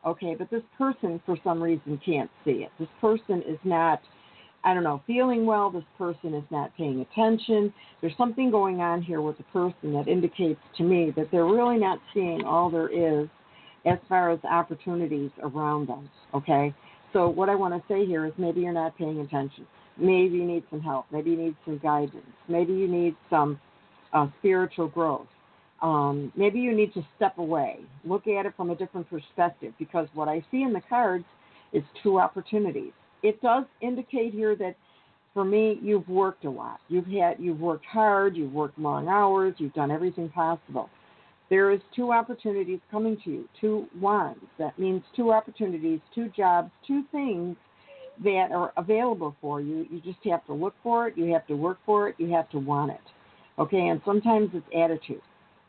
okay, but this person, for some reason, can't see it. This person is not, I don't know, feeling well. This person is not paying attention. There's something going on here with the person that indicates to me that they're really not seeing all there is as far as opportunities around them, okay? So what I want to say here is maybe you're not paying attention. Maybe you need some help. Maybe you need some guidance. Maybe you need some uh, spiritual growth. Um, maybe you need to step away. Look at it from a different perspective, because what I see in the cards is two opportunities. It does indicate here that, for me, you've worked a lot. You've had, you've worked hard. You've worked long hours. You've done everything possible. There is two opportunities coming to you, two wands. That means two opportunities, two jobs, two things that are available for you. You just have to look for it. You have to work for it. You have to want it. Okay, and sometimes it's attitude.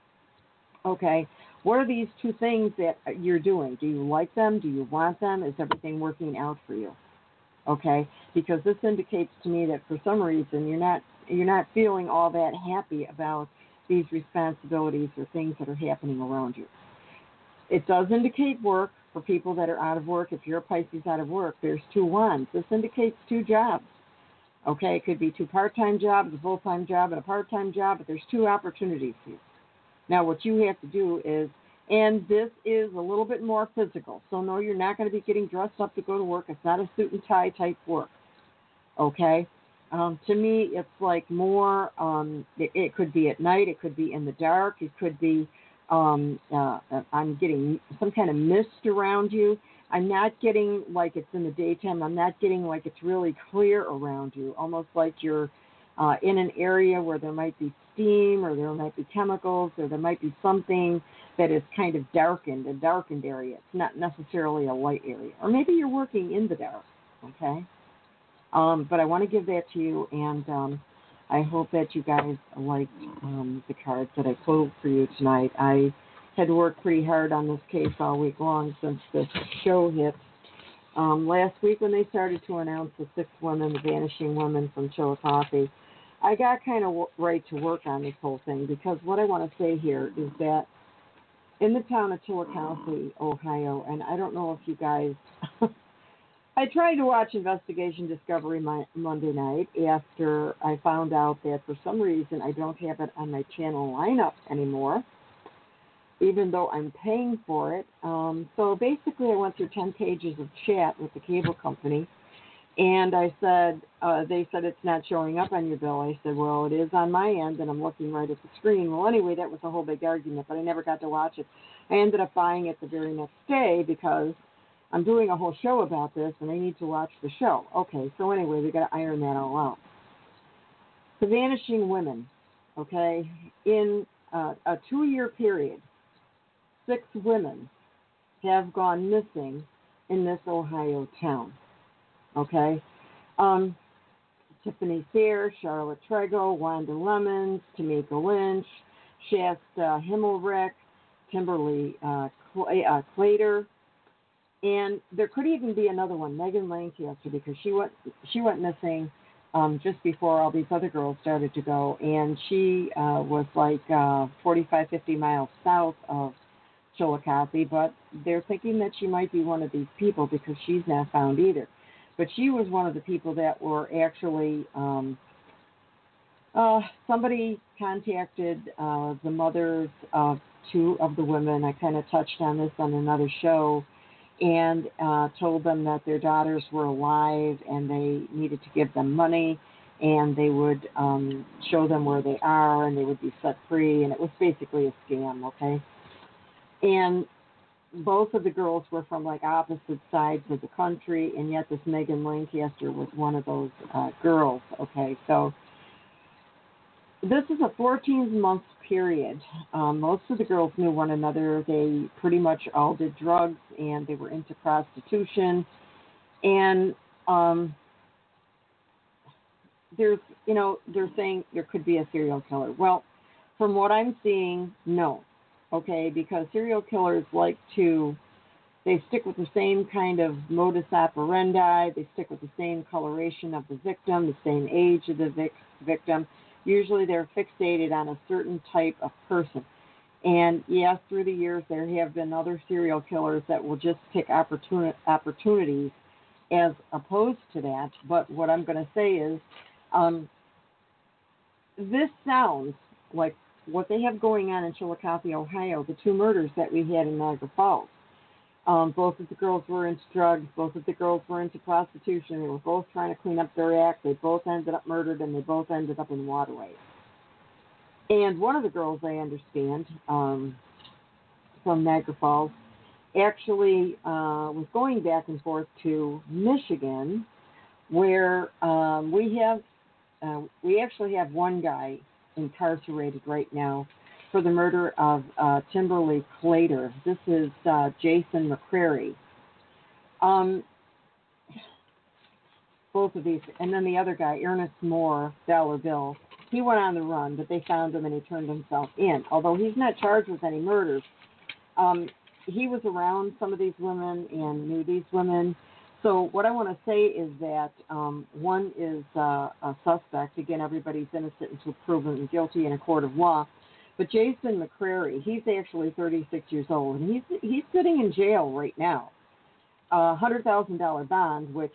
Okay, what are these two things that you're doing? Do you like them? Do you want them? Is everything working out for you? Okay, because this indicates to me that for some reason you're not you're not feeling all that happy about these responsibilities or things that are happening around you. It does indicate work for people that are out of work. If you're a Pisces out of work, there's two wands. This indicates two jobs. Okay, it could be two part-time jobs, a full-time job, and a part-time job, but there's two opportunities here. Now, what you have to do is, and this is a little bit more physical, so no, you're not going to be getting dressed up to go to work. It's not a suit and tie type work, okay? Um, to me, it's like more, um, it, it could be at night, it could be in the dark, it could be, um, uh, I'm getting some kind of mist around you. I'm not getting like it's in the daytime. I'm not getting like it's really clear around you, almost like you're uh, in an area where there might be steam or there might be chemicals or there might be something that is kind of darkened, a darkened area. It's not necessarily a light area. Or maybe you're working in the dark, okay? Um, but I want to give that to you, and um, I hope that you guys liked um, the cards that I pulled for you tonight. I had worked pretty hard on this case all week long since this show hit. Um, last week when they started to announce the six women, the vanishing women from Chillicothe, I got kind of w- right to work on this whole thing, because what I want to say here is that in the town of Chillicothe, Ohio, and I don't know if you guys... I tried to watch Investigation Discovery my, Monday night after I found out that for some reason I don't have it on my channel lineup anymore, even though I'm paying for it. Um, so basically I went through ten pages of chat with the cable company, and I said, uh, they said it's not showing up on your bill. I said, well, it is on my end, and I'm looking right at the screen. Well, anyway, that was a whole big argument, but I never got to watch it. I ended up buying it the very next day because I'm doing a whole show about this, and I need to watch the show. Okay, so anyway, we got to iron that all out. The vanishing women, okay, in uh, a two-year period, six women have gone missing in this Ohio town, okay? Um, Tiffany Sayre, Charlotte Trego, Wanda Lemons, Tamika Lynch, Shasta Himmelreich, Kimberly uh, Cl- uh, Clater, and there could even be another one, Megan Lancaster, because she went she went missing um, just before all these other girls started to go, and she uh, was like uh, forty-five, fifty miles south of Chillicothe, but they're thinking that she might be one of these people because she's not found either. But she was one of the people that were actually, um, uh, somebody contacted uh, the mothers of two of the women. I kind of touched on this on another show, and uh, told them that their daughters were alive and they needed to give them money, and they would um, show them where they are and they would be set free, and it was basically a scam, okay? And both of the girls were from like opposite sides of the country, and yet this Megan Lancaster was one of those uh, girls, okay? So this is a fourteen-month period. Um, most of the girls knew one another. They pretty much all did drugs, and they were into prostitution. And um, there's, you know, they're saying there could be a serial killer. Well, from what I'm seeing, no. Okay, because serial killers like to, they stick with the same kind of modus operandi. They stick with the same coloration of the victim, the same age of the vic- victim. Usually they're fixated on a certain type of person. And yes, through the years, there have been other serial killers that will just pick opportuni- opportunities as opposed to that. But what I'm going to say is, um, this sounds like what they have going on in Chillicothe, Ohio, the two murders that we had in Niagara Falls. Um, both of the girls were into drugs. Both of the girls were into prostitution. They were both trying to clean up their act. They both ended up murdered, and they both ended up in waterways. And one of the girls, I understand, um, from Niagara Falls, actually uh, was going back and forth to Michigan, where um, we have, uh, we actually have one guy incarcerated right now for the murder of uh, Kimberly Clater. This is uh, Jason McCrary. Um, both of these, and then the other guy, Ernest Moore, Dollar Bill, he went on the run, but they found him and he turned himself in. Although he's not charged with any murders, um, he was around some of these women and knew these women. So what I want to say is that um, one is uh, a suspect. Again, everybody's innocent until proven guilty in a court of law. But Jason McCrary, he's actually thirty-six years old, and he's he's sitting in jail right now. A one hundred thousand dollars bond, which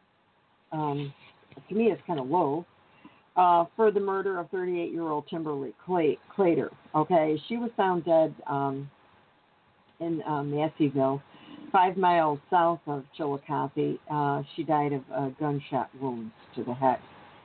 um, to me is kind of low, uh, for the murder of thirty-eight-year-old Kimberly Clater. Okay, she was found dead um, in uh, Masseyville, five miles south of Chillicothe. Uh, she died of uh, gunshot wounds to the head.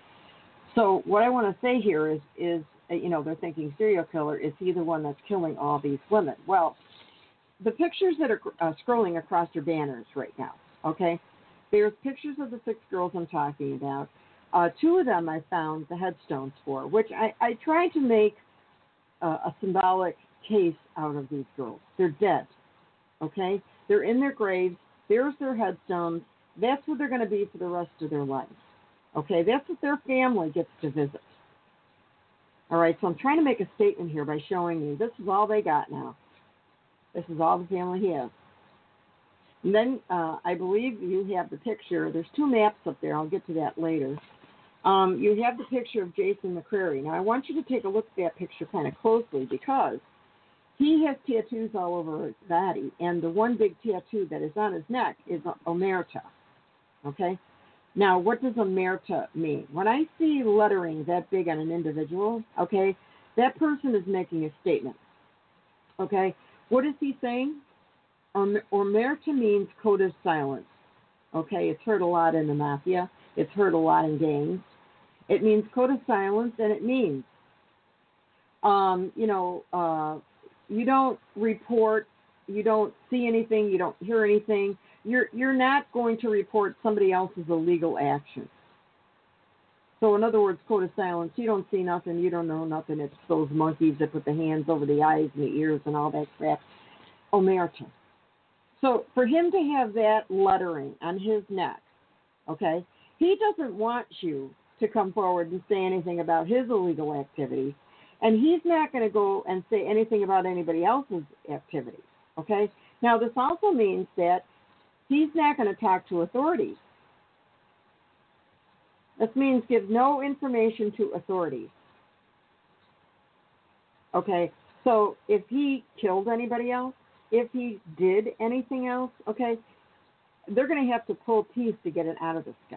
So what I want to say here is, is you know, they're thinking serial killer. Is he the one that's killing all these women? Well, the pictures that are uh, scrolling across your banners right now, okay, there's pictures of the six girls I'm talking about. Uh, two of them I found the headstones for, which I, I tried to make uh, a symbolic case out of these girls. They're dead, okay? They're in their graves. There's their headstones. That's what they're going to be for the rest of their lives, okay? That's what their family gets to visit. All right, so I'm trying to make a statement here by showing you this is all they got now. This is all the family has. And then uh, I believe you have the picture. There's two maps up there. I'll get to that later. Um, you have the picture of Jason McCrary. Now, I want you to take a look at that picture kind of closely because he has tattoos all over his body, and the one big tattoo that is on his neck is Omerta, okay? Now, what does Omerta mean? When I see lettering that big on an individual, okay, that person is making a statement, okay? What is he saying? Omerta means code of silence, okay? It's heard a lot in the mafia. It's heard a lot in gangs. It means code of silence, and it means, um, you know, uh, you don't report, you don't see anything, you don't hear anything. You're you're not going to report somebody else's illegal action. So in other words, code of silence, you don't see nothing, you don't know nothing. It's those monkeys that put the hands over the eyes and the ears and all that crap. Omerta. So for him to have that lettering on his neck, okay, he doesn't want you to come forward and say anything about his illegal activities, and he's not going to go and say anything about anybody else's activities, okay? Now, this also means that he's not going to talk to authorities. This means give no information to authorities. Okay, so if he killed anybody else, if he did anything else, okay, they're going to have to pull teeth to get it out of this guy.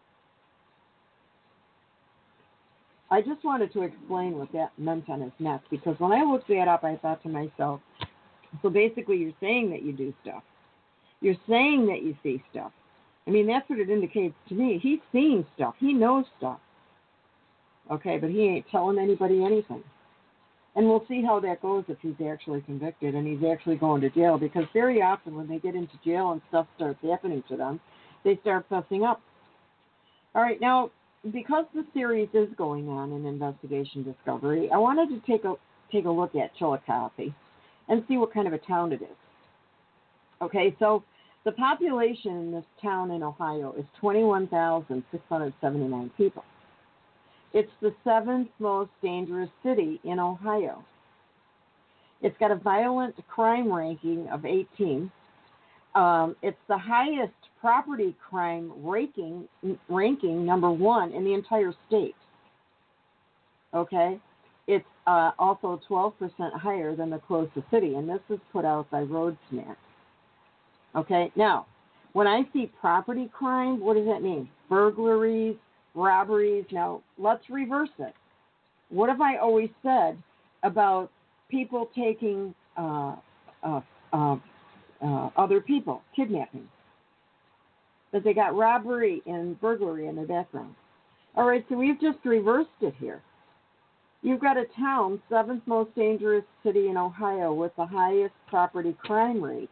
I just wanted to explain what that meant on his neck, because when I looked that up, I thought to myself, so basically you're saying that you do stuff. You're saying that you see stuff. I mean, that's what it indicates to me. He's seeing stuff. He knows stuff. Okay, but he ain't telling anybody anything. And we'll see how that goes if he's actually convicted and he's actually going to jail, because very often when they get into jail and stuff starts happening to them, they start fessing up. All right, now, because the series is going on in Investigation Discovery, I wanted to take a take a look at Chillicothe and see what kind of a town it is. Okay, so the population in this town in Ohio is twenty-one thousand six hundred seventy-nine people. It's the seventh most dangerous city in Ohio. It's got a violent crime ranking of eighteen. Um, it's the highest property crime ranking, ranking, number one in the entire state. Okay? it's uh, also twelve percent higher than the closest city, and this is put out by RoadSmack. Okay, now, when I see property crime, what does that mean? Burglaries, robberies. Now, let's reverse it. What have I always said about people taking uh, uh, uh, uh, other people, kidnapping? That they got robbery and burglary in their background. All right, so we've just reversed it here. You've got a town, seventh most dangerous city in Ohio, with the highest property crime rate.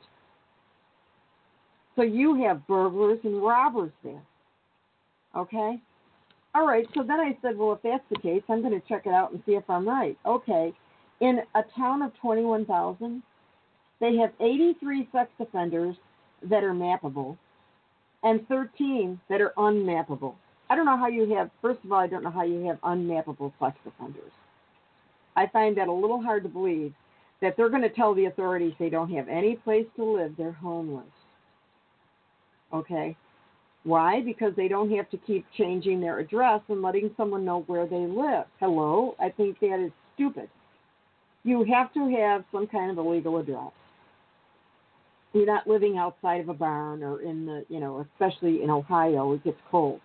So you have burglars and robbers there. Okay? All right, so then I said, well, if that's the case, I'm going to check it out and see if I'm right. Okay, in a town of twenty-one thousand, they have eighty-three sex offenders that are mappable and thirteen that are unmappable. I don't know how you have, first of all, I don't know how you have unmappable sex offenders. I find that a little hard to believe that they're going to tell the authorities they don't have any place to live, they're homeless. Okay? Why? Because they don't have to keep changing their address and letting someone know where they live. Hello? I think that is stupid. You have to have some kind of a legal address. You're not living outside of a barn or in the, you know, especially in Ohio, it gets cold.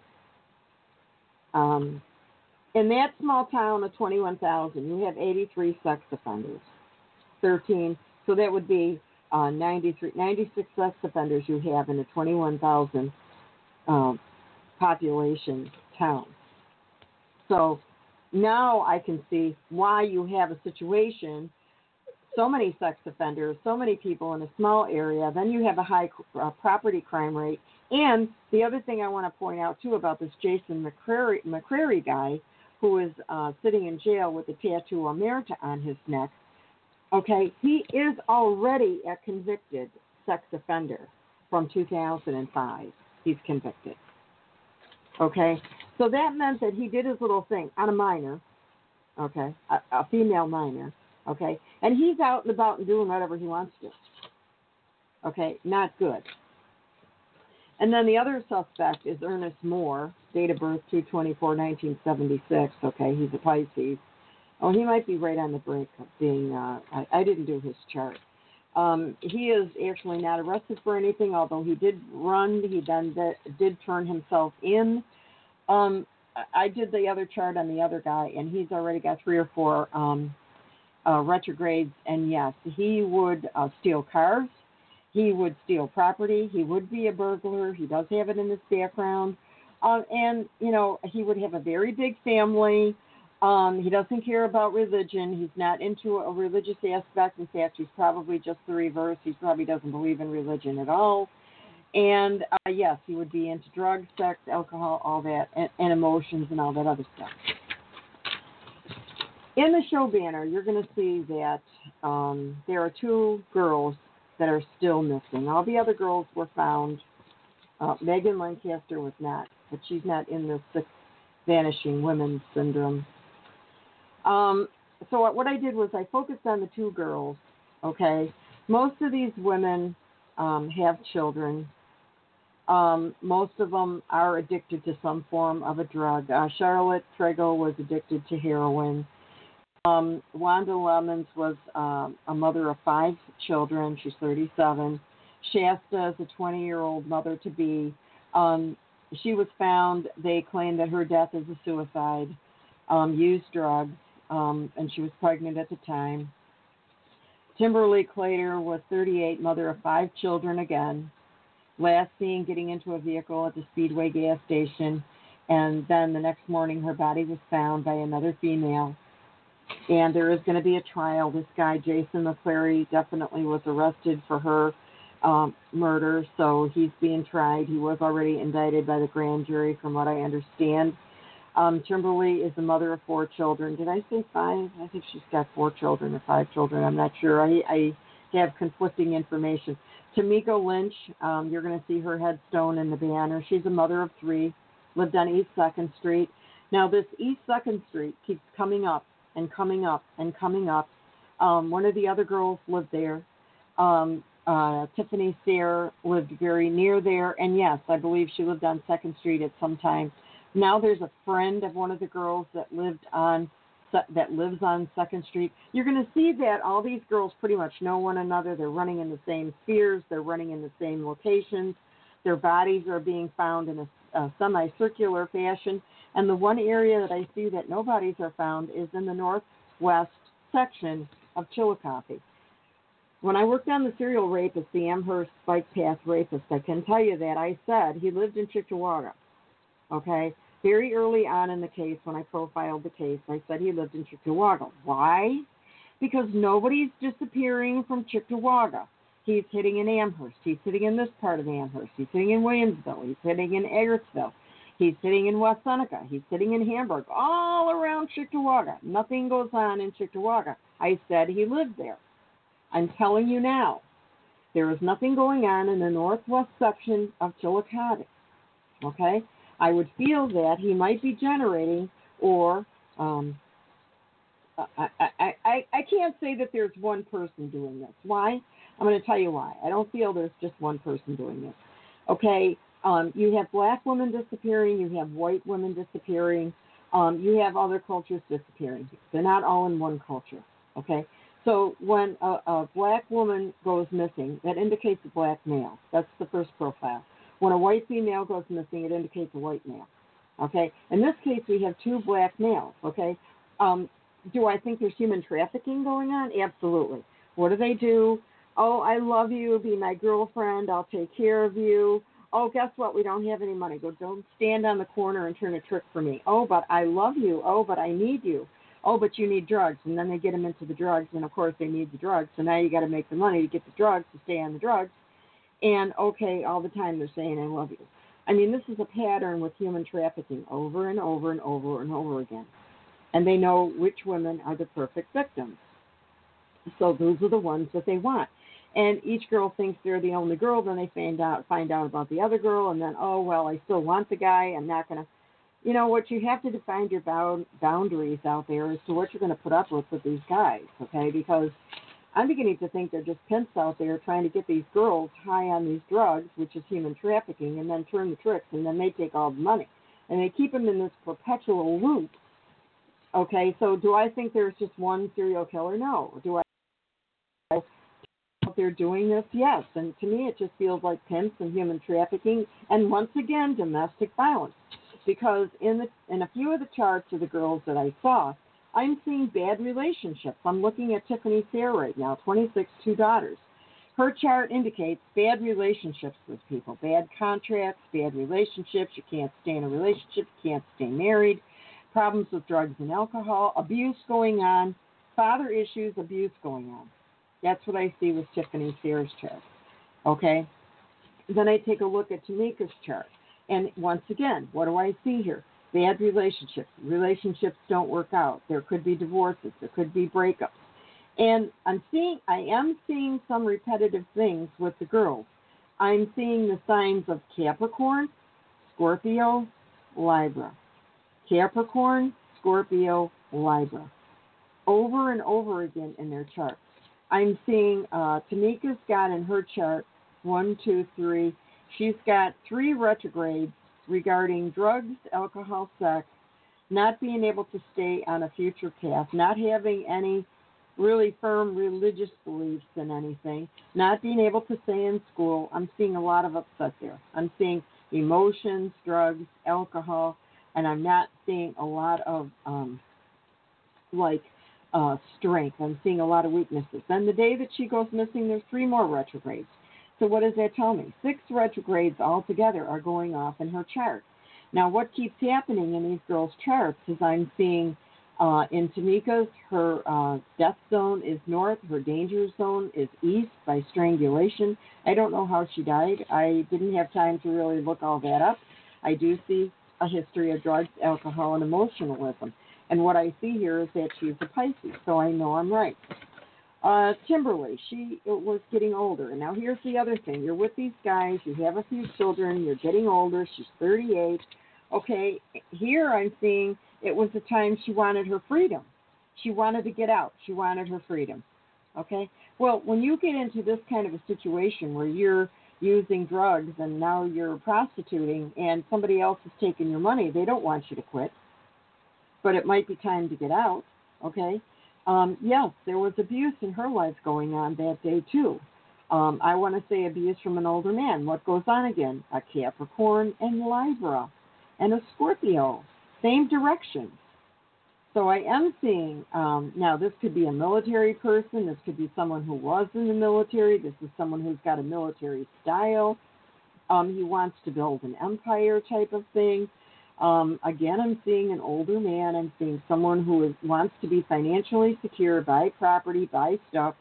Um, in that small town of twenty-one thousand, you have eighty-three sex offenders, thirteen, so that would be uh, ninety-three, ninety-six sex offenders you have in a twenty-one thousand uh, population town. So now I can see why you have a situation, so many sex offenders, so many people in a small area, then you have a high uh, property crime rate. And the other thing I want to point out, too, about this Jason McCrary, McCrary guy, who is uh, sitting in jail with a tattoo Omerta on his neck, okay, he is already a convicted sex offender from two thousand five. He's convicted. Okay, so that meant that he did his little thing on a minor, okay, a, a female minor, okay, and he's out and about and doing whatever he wants to. Okay, not good. And then the other suspect is Ernest Moore, date of birth two twenty-four nineteen seventy-six. Okay, he's a Pisces. Oh, he might be right on the brink of being, uh, I, I didn't do his chart. Um, he is actually not arrested for anything, although he did run. He then did, did turn himself in. Um, I did the other chart on the other guy, and he's already got three or four um, uh, retrogrades. And yes, he would uh, steal cars. He would steal property. He would be a burglar. He does have it in his background. Um, and, you know, he would have a very big family. Um, he doesn't care about religion. He's not into a religious aspect. In fact, he's probably just the reverse. He probably doesn't believe in religion at all. And, uh, yes, he would be into drugs, sex, alcohol, all that, and, and emotions and all that other stuff. In the show banner, you're going to see that um, there are two girls that are still missing. All the other girls were found. Uh, Megan Lancaster was not, but she's not in the six vanishing women syndrome. Um, so what I did was I focused on the two girls, okay? Most of these women um, have children. Um, most of them are addicted to some form of a drug. Uh, Charlotte Trego was addicted to heroin. Um, Wanda Lemons was um, a mother of five children. She's thirty-seven. Shasta is a twenty-year-old mother-to-be. Um, she was found, they claim that her death is a suicide, um, used drugs, um, and she was pregnant at the time. Kimberly Clater was thirty-eight, mother of five children again. Last seen getting into a vehicle at the Speedway gas station, and then the next morning her body was found by another female. And there is going to be a trial. This guy, Jason McClary, definitely was arrested for her um, murder, so he's being tried. He was already indicted by the grand jury, from what I understand. Um, Kimberly is the mother of four children. Did I say five? I think she's got four children or five children. I'm not sure. I, I have conflicting information. Tamiko Lynch, um, you're going to see her headstone in the banner. She's a mother of three, lived on East second Street. Now, this East second Street keeps coming up and coming up and coming up. Um, one of the other girls lived there. Um, uh, Tiffany Sayre lived very near there. And yes, I believe she lived on second Street at some time. Now there's a friend of one of the girls that lived on that lives on Second Street, you're going to see that all these girls pretty much know one another. They're running in the same spheres. They're running in the same locations. Their bodies are being found in a, a semicircular fashion. And the one area that I see that no bodies are found is in the northwest section of Chillicothe. When I worked on the serial rapist, the Amherst Bike Path rapist, I can tell you that I said he lived in Cheektowaga. Okay? Very early on in the case, when I profiled the case, I said he lived in Cheektowaga. Why? Because nobody's disappearing from Cheektowaga. He's hitting in Amherst. He's hitting in this part of Amherst. He's hitting in Williamsville. He's hitting in Eggertsville. He's sitting in West Seneca. He's sitting in Hamburg, all around Cheektowaga. Nothing goes on in Cheektowaga. I said he lived there. I'm telling you now, there is nothing going on in the northwest section of Chillicothe. Okay? I would feel that he might be generating, or um, I, I, I, I can't say that there's one person doing this. Why? I'm going to tell you why. I don't feel there's just one person doing this. Okay? Um, you have black women disappearing. You have white women disappearing. Um, you have other cultures disappearing. They're not all in one culture. Okay? So when a, a black woman goes missing, that indicates a black male. That's the first profile. When a white female goes missing, it indicates a white male. Okay? In this case, we have two black males. Okay? Um, do I think there's human trafficking going on? Absolutely. What do they do? Oh, I love you. Be my girlfriend. I'll take care of you. Oh, guess what? We don't have any money. Go, don't stand on the corner and turn a trick for me. Oh, but I love you. Oh, but I need you. Oh, but you need drugs. And then they get them into the drugs, and of course they need the drugs. So now you got to make the money to get the drugs to stay on the drugs. And okay, all the time they're saying I love you. I mean, this is a pattern with human trafficking over and over and over and over again. And they know which women are the perfect victims. So those are the ones that they want. And each girl thinks they're the only girl. Then they find out find out about the other girl, and then, oh, well, I still want the guy. I'm not going to. You know, what you have to define your bound, boundaries out there as to what you're going to put up with with these guys, okay? Because I'm beginning to think they're just pimps out there trying to get these girls high on these drugs, which is human trafficking, and then turn the tricks, and then they take all the money. And they keep them in this perpetual loop, okay? So do I think there's just one serial killer? No. Do I think they're doing this? Yes. And to me, it just feels like pimps and human trafficking, and once again, domestic violence. Because in the in a few of the charts of the girls that I saw, I'm seeing bad relationships. I'm looking at Tiffany Sayre right now, twenty-six, two daughters. Her chart indicates bad relationships with people, bad contracts, bad relationships. You can't stay in a relationship, you can't stay married, problems with drugs and alcohol, abuse going on, father issues, abuse going on. That's what I see with Tiffany Sayre's chart. Okay? Then I take a look at Tamika's chart. And once again, what do I see here? Bad relationships. Relationships don't work out. There could be divorces. There could be breakups. And I'm seeing, I am seeing some repetitive things with the girls. I'm seeing the signs of Capricorn, Scorpio, Libra. Capricorn, Scorpio, Libra. Over and over again in their charts. I'm seeing uh, Tamika's got in her chart one, two, three. She's got three retrogrades regarding drugs, alcohol, sex, not being able to stay on a future path, not having any really firm religious beliefs in anything, not being able to stay in school. I'm seeing a lot of upset there. I'm seeing emotions, drugs, alcohol, and I'm not seeing a lot of, um, like, uh, strength. I'm seeing a lot of weaknesses. Then the day that she goes missing, there's three more retrogrades. So what does that tell me? Six retrogrades altogether are going off in her chart. Now, what keeps happening in these girls' charts is I'm seeing uh, in Tamika's, her uh, death zone is north, her danger zone is east by strangulation. I don't know how she died. I didn't have time to really look all that up. I do see a history of drugs, alcohol, and emotionalism. And what I see here is that she's a Pisces, so I know I'm right. Uh, Kimberly, she was getting older. And now here's the other thing. You're with these guys. You have a few children. You're getting older. She's thirty-eight. Okay, here I'm seeing it was the time she wanted her freedom. She wanted to get out. She wanted her freedom. Okay? Well, when you get into this kind of a situation where you're using drugs and now you're prostituting and somebody else is taking your money, they don't want you to quit. But it might be time to get out. Okay? Um, yes, there was abuse in her life going on that day, too. Um, I want to say abuse from an older man. What goes on again? A Capricorn and Libra and a Scorpio. Same direction. So I am seeing, um, now this could be a military person. This could be someone who was in the military. This is someone who's got a military style. Um, he wants to build an empire type of thing. Um, again, I'm seeing an older man. I'm seeing someone who is, wants to be financially secure, buy property, buy stuff.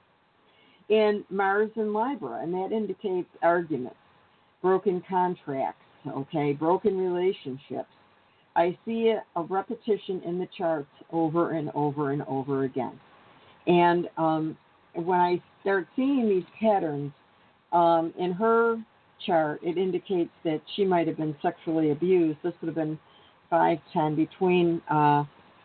And Mars and Libra, and that indicates arguments, broken contracts, okay, broken relationships. I see a repetition in the charts over and over and over again. And um, when I start seeing these patterns, um, in her chart, it indicates that she might have been sexually abused. This would have been five, ten, between uh,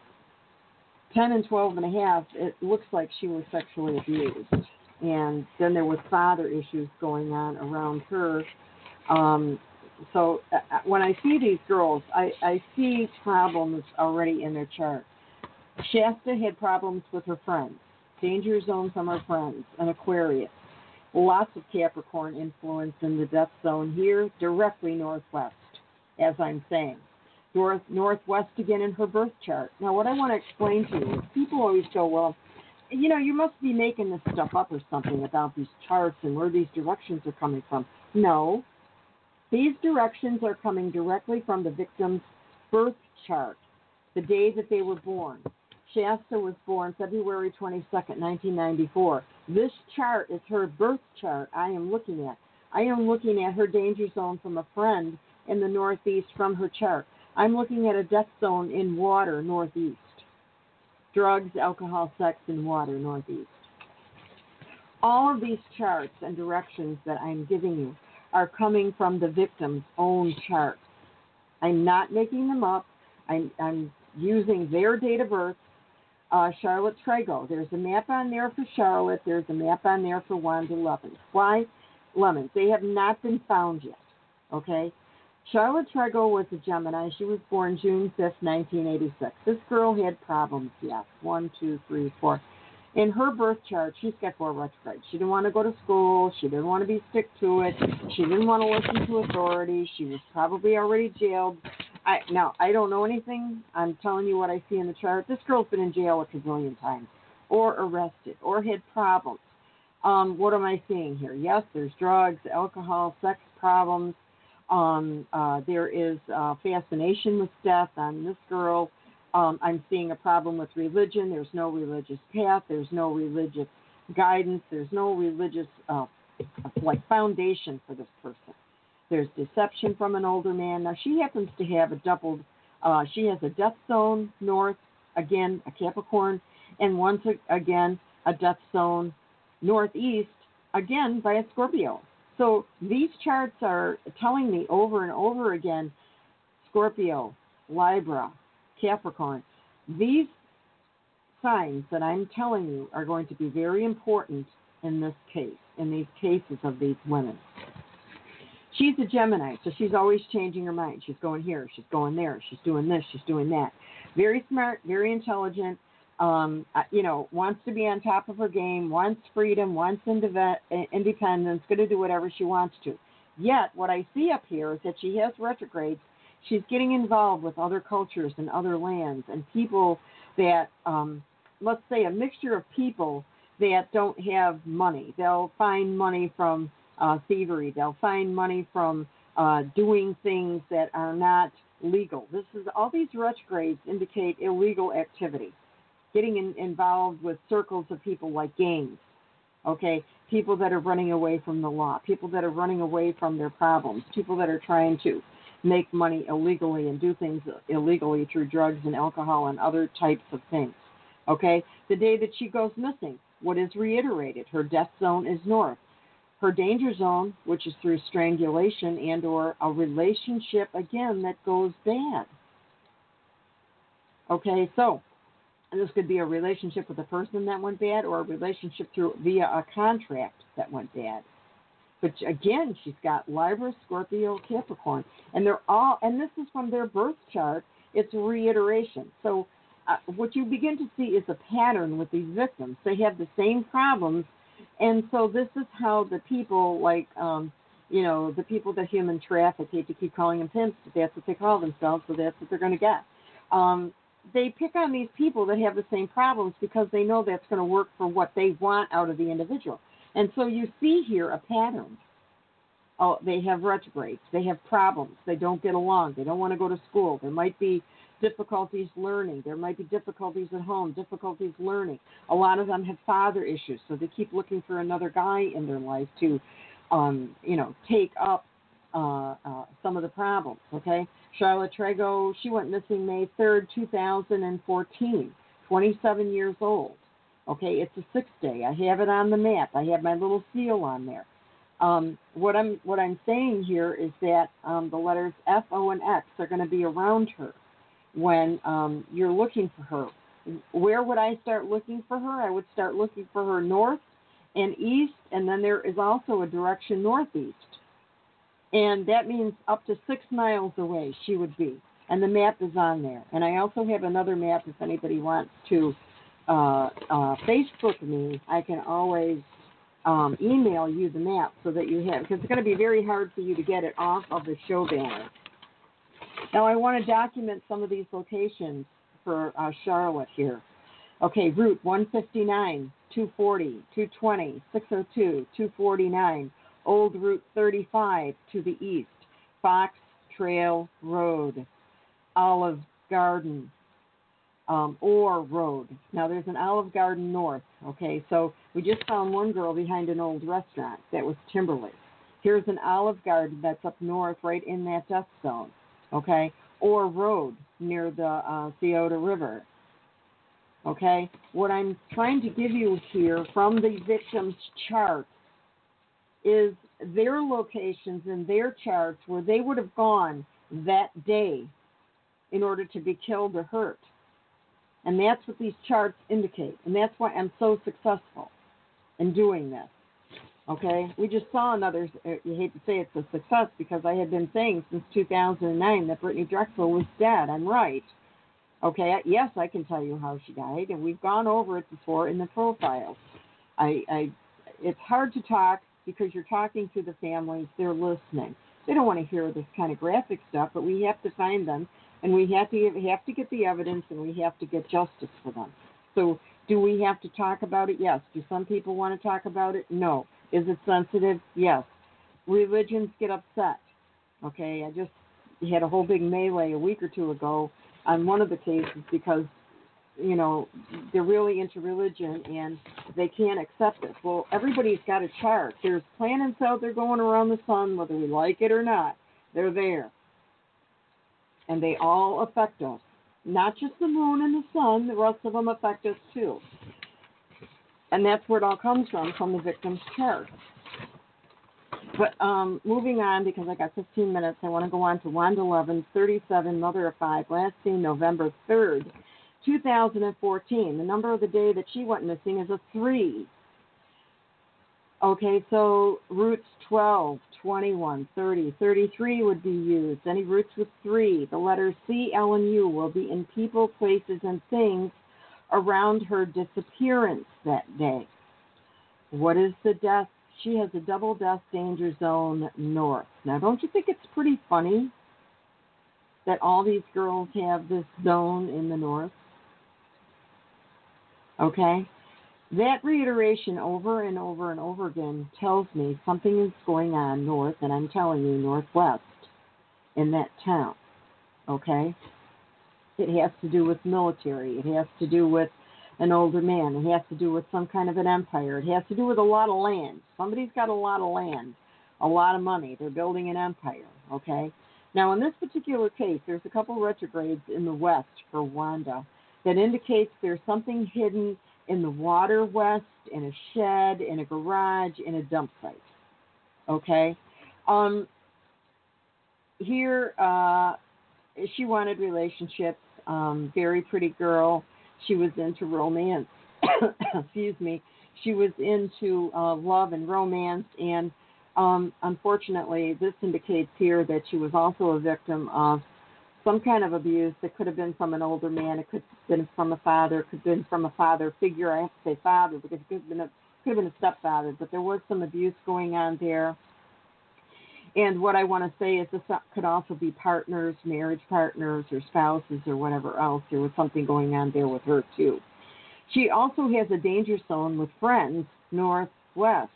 ten and twelve and a half. It looks like she was sexually abused. And then there was father issues going on around her. Um, so uh, when I see these girls, I, I see problems already in their chart. Shasta had problems with her friends, danger zone from her friends, an Aquarius. Lots of Capricorn influence in the death zone here, directly northwest, as I'm saying. North, northwest again in her birth chart. Now, what I want to explain to you is people always go, well, you know, you must be making this stuff up or something about these charts and where these directions are coming from. No. These directions are coming directly from the victim's birth chart, the day that they were born. Shasta was born February twenty-second, nineteen ninety-four. This chart is her birth chart I am looking at. I am looking at her danger zone from a friend in the northeast from her chart. I'm looking at a death zone in water, northeast. Drugs, alcohol, sex, and water, northeast. All of these charts and directions that I'm giving you are coming from the victim's own chart. I'm not making them up. I'm, I'm using their date of birth. Uh, Charlotte Trego. There's a map on there for Charlotte. There's a map on there for Wanda Lemons. Why Lemons? They have not been found yet. Okay? Charlotte Trego was a Gemini. She was born June fifth, nineteen eighty-six. This girl had problems, yes. One, two, three, four. In her birth chart, she's got four retrogrades. She didn't want to go to school. She didn't want to be stick to it. She didn't want to listen to authority. She was probably already jailed. I, now, I don't know anything. I'm telling you what I see in the chart. This girl's been in jail a gazillion times or arrested or had problems. Um, what am I seeing here? Yes, there's drugs, alcohol, sex problems. Um, uh, there is uh, fascination with death on this girl. Um, I'm seeing a problem with religion. There's no religious path. There's no religious guidance. There's no religious uh, like foundation for this person. There's deception from an older man. Now, she happens to have a doubled, uh, she has a death zone north, again, a Capricorn, and once again, a death zone northeast, again, by a Scorpio. So these charts are telling me over and over again, Scorpio, Libra, Capricorn. These signs that I'm telling you are going to be very important in this case, in these cases of these women. She's a Gemini, so she's always changing her mind. She's going here, she's going there, she's doing this, she's doing that. Very smart, very intelligent, um, you know, wants to be on top of her game, wants freedom, wants independence, going to do whatever she wants to. Yet, what I see up here is that she has retrogrades. She's getting involved with other cultures and other lands and people that, um, let's say, a mixture of people that don't have money. They'll find money from uh, thievery. They'll find money from uh, doing things that are not legal. This is all these retrogrades indicate illegal activity, getting in, involved with circles of people like gangs. Okay, people that are running away from the law, people that are running away from their problems, people that are trying to make money illegally and do things illegally through drugs and alcohol and other types of things. Okay, the day that she goes missing, what is reiterated? Her death zone is north. Her danger zone, which is through strangulation and or a relationship, again, that goes bad. Okay, so this could be a relationship with a person that went bad or a relationship through via a contract that went bad. But again, she's got Libra, Scorpio, Capricorn, and they're all, and this is from their birth chart. It's reiteration. So uh, what you begin to see is a pattern with these victims. They have the same problems, and so this is how the people, like, um, you know, the people that human traffic, I hate to keep calling them pimps, but that's what they call themselves, so that's what they're going to get. Um, they pick on these people that have the same problems because they know that's going to work for what they want out of the individual. And so you see here a pattern. Oh, they have retrogrades. They have problems. They don't get along. They don't want to go to school. There might be difficulties learning. There might be difficulties at home, difficulties learning. A lot of them have father issues, so they keep looking for another guy in their life to, um, you know, take up uh, uh, some of the problems, okay? Charlotte Trego, she went missing May third, two thousand fourteen, twenty-seven years old. Okay, it's a six day. I have it on the map. I have my little seal on there. Um, what I'm what I'm saying here is that um, the letters F, O, and X are going to be around her when um, you're looking for her. Where would I start looking for her? I would start looking for her north and east, and then there is also a direction northeast. And that means up to six miles away she would be. And the map is on there. And I also have another map if anybody wants to uh, uh, Facebook me. I can always um, email you the map so that you have, because it's going to be very hard for you to get it off of the show banner. Now I want to document some of these locations for uh, Charlotte here. Okay, Route one fifty-nine, two forty, two twenty, six oh two, two forty-nine, Old Route thirty-five to the east, Fox Trail Road, Olive Garden, um, Orr Road. Now there's an Olive Garden north, okay, so we just found one girl behind an old restaurant. That was Timberlake. Here's an Olive Garden that's up north right in that death zone, okay, Orr Road near the uh, Scioto River. Okay, what I'm trying to give you here from the victim's chart is their locations and their charts where they would have gone that day in order to be killed or hurt. And that's what these charts indicate. And that's why I'm so successful in doing this. Okay, we just saw another, you hate to say it's a success because I had been saying since two thousand nine that Brittany Drexel was dead. I'm right. Okay, yes, I can tell you how she died, and we've gone over it before in the profiles. I, I, it's hard to talk because you're talking to the families, they're listening. They don't want to hear this kind of graphic stuff, but we have to find them, and we have to have to get the evidence, and we have to get justice for them. So do we have to talk about it? Yes. Do some people want to talk about it? No. Is it sensitive? Yes. Religions get upset. Okay, I just had a whole big melee a week or two ago on one of the cases because, you know, they're really into religion and they can't accept it. Well, everybody's got a chart. There's planets out there going around the sun, whether we like it or not. They're there. And they all affect us. Not just the moon and the sun, the rest of them affect us too. And that's where it all comes from, from the victim's chart. But um, moving on, because I got fifteen minutes, I want to go on to Wanda Levin, thirty-seven, mother of five, last seen November third, two thousand fourteen. The number of the day that she went missing is a three. Okay, so roots twelve, twenty-one, thirty, thirty-three would be used. Any roots with three. The letters C, L, and U will be in people, places, and things around her disappearance that day. What is the death? She has a double death danger zone north. Now, don't you think it's pretty funny that all these girls have this zone in the north? Okay? That reiteration over and over and over again tells me something is going on north, and I'm telling you northwest in that town. Okay? It has to do with military. It has to do with an older man. It has to do with some kind of an empire. It has to do with a lot of land. Somebody's got a lot of land, a lot of money. They're building an empire, okay? Now, in this particular case, there's a couple retrogrades in the west for Wanda that indicates there's something hidden in the water west, in a shed, in a garage, in a dump site, okay? Um, here, uh, she wanted relationships, um, very pretty girl. She was into romance. Excuse me. She was into uh, love and romance, and um, unfortunately, this indicates here that she was also a victim of some kind of abuse. It could have been from an older man. It could have been from a father. It could have been from a father figure. I have to say father because it could have been a, could have been a stepfather. But there was some abuse going on there. And what I want to say is this could also be partners, marriage partners, or spouses, or whatever else. There was something going on there with her, too. She also has a danger zone with friends northwest.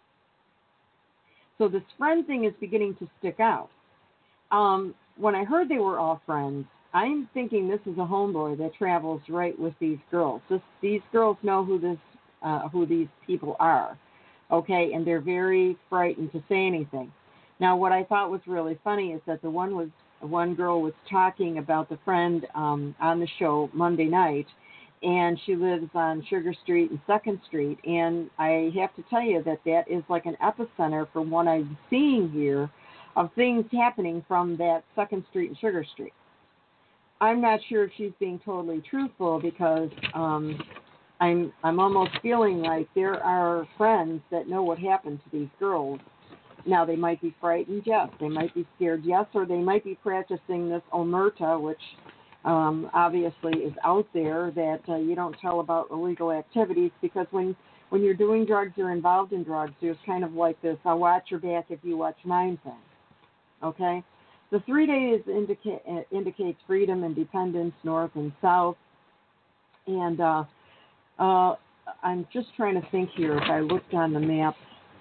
So this friend thing is beginning to stick out. Um, when I heard they were all friends, I'm thinking this is a homeboy that travels right with these girls. This, these girls know who this, uh, who these people are, okay, and they're very frightened to say anything. Now, what I thought was really funny is that the one was one girl was talking about the friend um, on the show Monday night, and she lives on Sugar Street and second Street, and I have to tell you that that is like an epicenter from what I'm seeing here of things happening from that second Street and Sugar Street. I'm not sure if she's being totally truthful because um, I'm I'm almost feeling like there are friends that know what happened to these girls. Now, they might be frightened, yes. They might be scared, yes, or they might be practicing this omerta, which um, obviously is out there, that uh, you don't tell about illegal activities because when, when you're doing drugs or involved in drugs, there's kind of like this, I'll watch your back if you watch mine thing, okay? The three days indica- uh, indicates freedom, independence, north and south, and uh, uh, I'm just trying to think here if I looked on the map.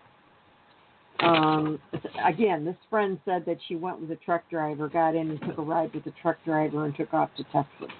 Um, again, this friend said that she went with a truck driver, got in and took a ride with the truck driver and took off to Texas.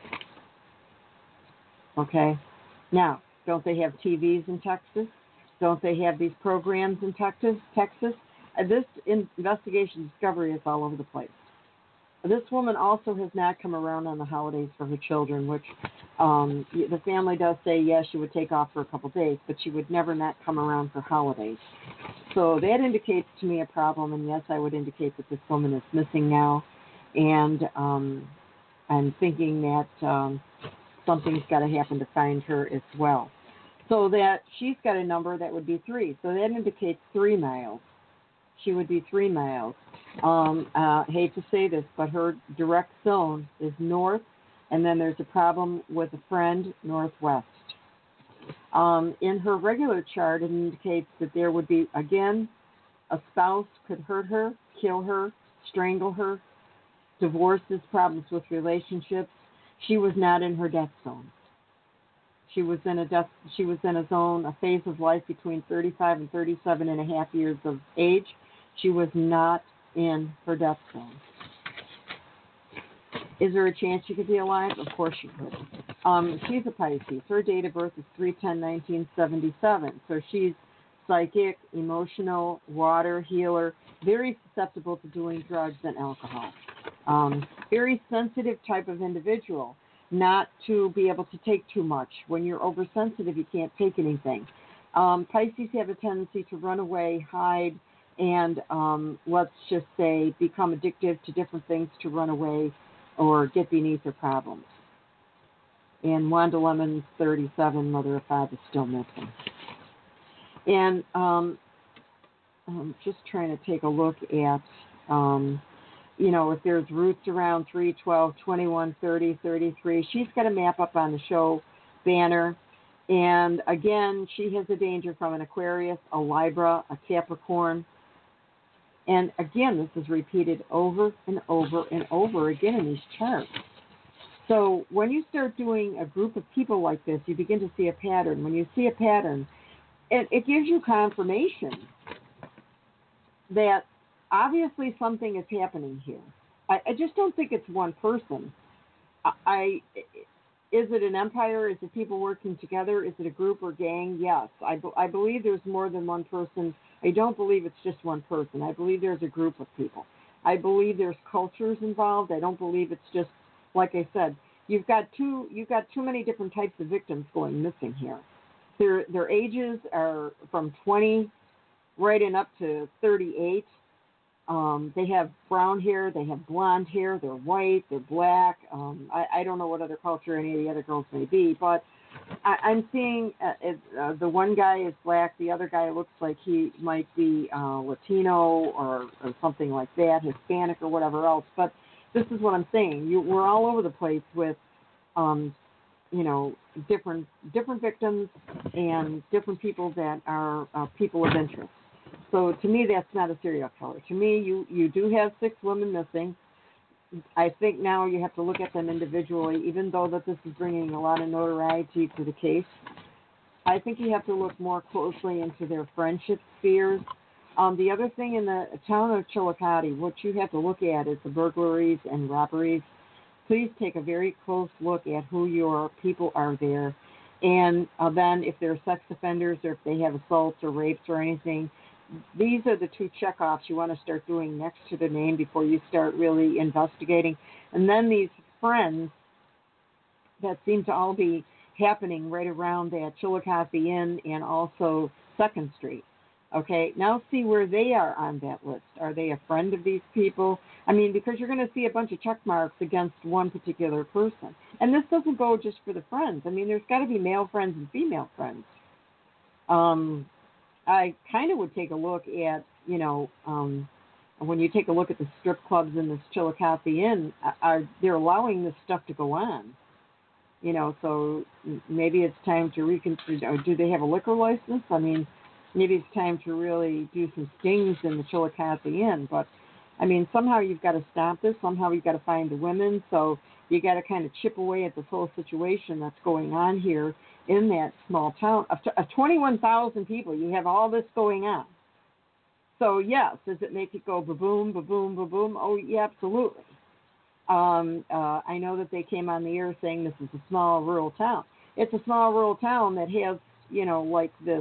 Okay? Now, don't they have T Vs in Texas? Don't they have these programs in Texas? Texas? Uh, this in- investigation discovery is all over the place. This woman also has not come around on the holidays for her children, which um, the family does say, yes, she would take off for a couple days, but she would never not come around for holidays. So that indicates to me a problem, and yes, I would indicate that this woman is missing now, and um, I'm thinking that um, something's got to happen to find her as well. So that she's got a number that would be three, so that indicates three miles. She would be three miles. Um, uh, hate to say this, but her direct zone is north, and then there's a problem with a friend northwest. Um, in her regular chart, it indicates that there would be, again, a spouse could hurt her, kill her, strangle her, divorces, problems with relationships. She was not in her death zone. She was in a death. She was in a zone, a phase of life between thirty-five and thirty-seven and a half years of age. She was not in her death zone. Is there a chance she could be alive? Of course she could. Um, she's a Pisces. Her date of birth is three ten nineteen seventy-seven. So she's psychic, emotional, water healer, very susceptible to doing drugs and alcohol. Um, very sensitive type of individual, not to be able to take too much. When you're oversensitive, you can't take anything. Um, Pisces have a tendency to run away, hide, and um, let's just say become addictive to different things to run away or get beneath their problems. And Wanda Lemon's thirty-seven, mother of five, is still missing. And um, I'm just trying to take a look at, um, you know, if there's roots around three, twelve, twenty-one, thirty, thirty-three. She's got a map up on the show banner. And again, she has a danger from an Aquarius, a Libra, a Capricorn. And again, this is repeated over and over and over again in these charts. So when you start doing a group of people like this, you begin to see a pattern. When you see a pattern, it, it gives you confirmation that obviously something is happening here. I, I just don't think it's one person. I, I is it an empire? Is it people working together? Is it a group or gang? Yes. I, I believe there's more than one person. I don't believe it's just one person. I believe there's a group of people. I believe there's cultures involved. I don't believe it's just, like I said, you've got too you've got too many different types of victims going missing here. Their their ages are from twenty right in up to thirty-eight. Um, they have brown hair, they have blonde hair, they're white, they're black. Um, I, I don't know what other culture any of the other girls may be, but I, I'm seeing uh, it, uh, the one guy is black, the other guy looks like he might be uh, Latino or, or something like that, Hispanic or whatever else. But this is what I'm saying. You, we're all over the place with, um, you know, different different victims and different people that are uh, people of interest. So to me, that's not a serial killer. To me, you, you do have six women missing. I think now you have to look at them individually, even though that this is bringing a lot of notoriety to the case. I think you have to look more closely into their friendship spheres. Um, the other thing in the town of Chillicothe, what you have to look at is the burglaries and robberies. Please take a very close look at who your people are there. And uh, then if they're sex offenders or if they have assaults or rapes or anything, these are the two checkoffs you want to start doing next to the name before you start really investigating. And then these friends that seem to all be happening right around that Chillicothe Inn and also second Street. Okay, now see where they are on that list. Are they a friend of these people? I mean, because you're going to see a bunch of check marks against one particular person. And this doesn't go just for the friends. I mean, there's got to be male friends and female friends. Um, I kind of would take a look at, you know, um, when you take a look at the strip clubs in this Chillicothe Inn, are they're allowing this stuff to go on? You know, so maybe it's time to reconsider. Do they have a liquor license? I mean, maybe it's time to really do some stings in the Chillicothe Inn. But, I mean, somehow you've got to stop this. Somehow you've got to find the women. So you got to kind of chip away at this whole situation that's going on here in that small town of twenty-one thousand people. You have all this going on. So, yes, does it make it go ba-boom, ba-boom, ba-boom? Oh, yeah, absolutely. Um, uh, I know that they came on the air saying this is a small rural town. It's a small rural town that has, you know, like this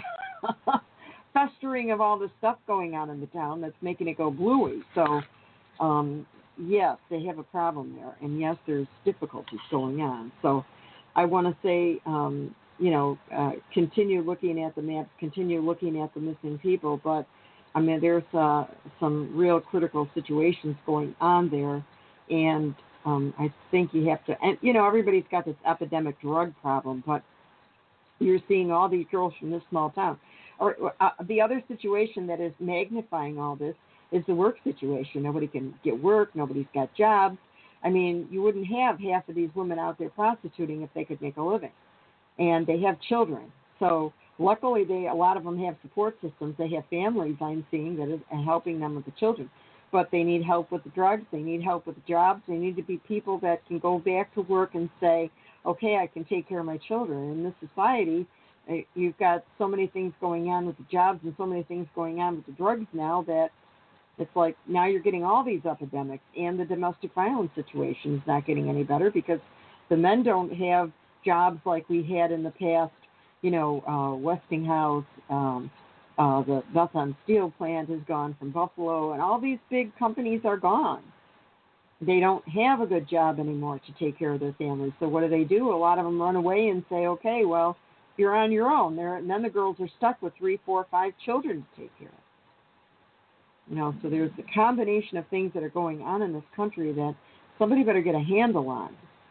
festering of all this stuff going on in the town that's making it go bluey. So, um, yes, they have a problem there. And, yes, there's difficulties going on. So I want to say, um, you know, uh, continue looking at the maps, continue looking at the missing people. But, I mean, there's uh, some real critical situations going on there. And um, I think you have to, and, you know, everybody's got this epidemic drug problem, but you're seeing all these girls from this small town. Or uh, the other situation that is magnifying all this is the work situation. Nobody can get work. Nobody's got jobs. I mean, you wouldn't have half of these women out there prostituting if they could make a living. And they have children. So luckily, they a lot of them have support systems. They have families, I'm seeing, that are helping them with the children. But they need help with the drugs. They need help with the jobs. They need to be people that can go back to work and say, okay, I can take care of my children. In this society, you've got so many things going on with the jobs and so many things going on with the drugs now that it's like now you're getting all these epidemics, and the domestic violence situation is not getting any better because the men don't have jobs like we had in the past. You know, uh, Westinghouse, um, uh, the Bethlehem Steel plant has gone from Buffalo, and all these big companies are gone. They don't have a good job anymore to take care of their families. So what do they do? A lot of them run away and say, okay, well, you're on your own. There, and then the girls are stuck with three, four, five children to take care of. You know, so there's a combination of things that are going on in this country that somebody better get a handle on.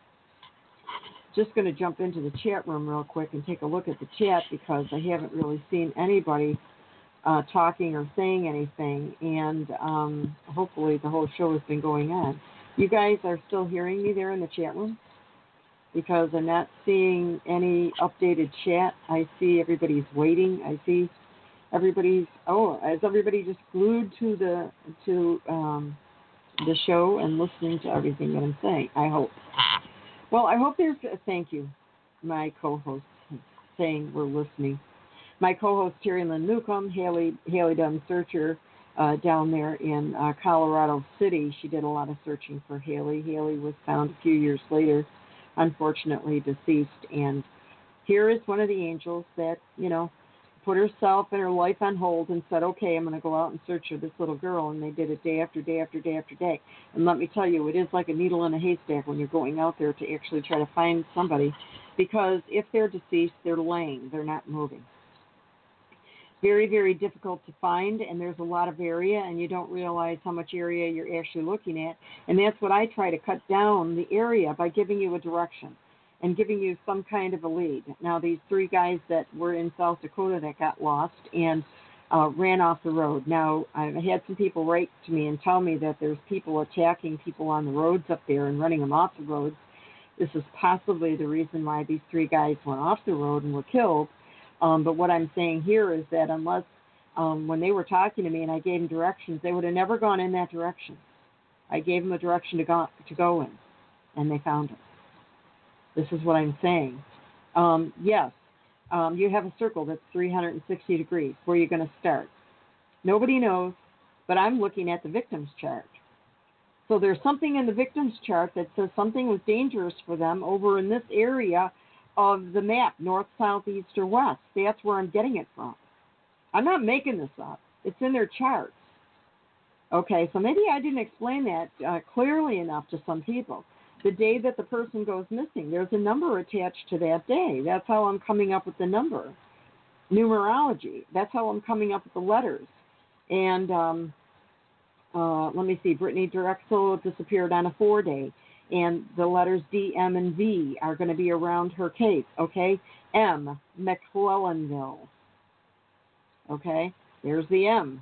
Just going to jump into the chat room real quick and take a look at the chat because I haven't really seen anybody uh, talking or saying anything, and um, hopefully the whole show has been going on. You guys are still hearing me there in the chat room? Because I'm not seeing any updated chat. I see everybody's waiting. I see everybody's, oh, is everybody just glued to the to um, the show and listening to everything that I'm saying? I hope. Well, I hope there's, uh, thank you, my co-host, saying we're listening. My co-host, Terry Lynn Newcomb, Haley, Haley Dunn Searcher, uh, down there in uh, Colorado City. She did a lot of searching for Haley. Haley was found a few years later, unfortunately deceased. And here is one of the angels that, you know, put herself and her life on hold and said, okay, I'm going to go out and search for this little girl. And they did it day after day after day after day. And let me tell you, it is like a needle in a haystack when you're going out there to actually try to find somebody, because if they're deceased, they're laying, they're not moving. Very, very difficult to find, and there's a lot of area, and you don't realize how much area you're actually looking at. And that's what I try to cut down the area by giving you a direction and giving you some kind of a lead. Now, these three guys that were in South Dakota that got lost, and uh, ran off the road. Now, I've had some people write to me and tell me that there's people attacking people on the roads up there and running them off the roads. This is possibly the reason why these three guys went off the road and were killed. Um, but what I'm saying here is that unless, um, when they were talking to me and I gave them directions, they would have never gone in that direction. I gave them a direction to go, to go in, and they found it. This is what I'm saying. Um, yes, um, you have a circle that's three hundred sixty degrees. Where are you going to start? Nobody knows, but I'm looking at the victim's chart. So there's something in the victim's chart that says something was dangerous for them over in this area of the map, north, south, east, or west. That's where I'm getting it from. I'm not making this up. It's in their charts. Okay, so maybe I didn't explain that uh, clearly enough to some people. The day that the person goes missing, there's a number attached to that day. That's how I'm coming up with the number. Numerology. That's how I'm coming up with the letters. And um, uh, let me see, Brittany Drexel disappeared on a four-day. And the letters D, M, and V are going to be around her case, okay? M, McClellanville. Okay, there's the M.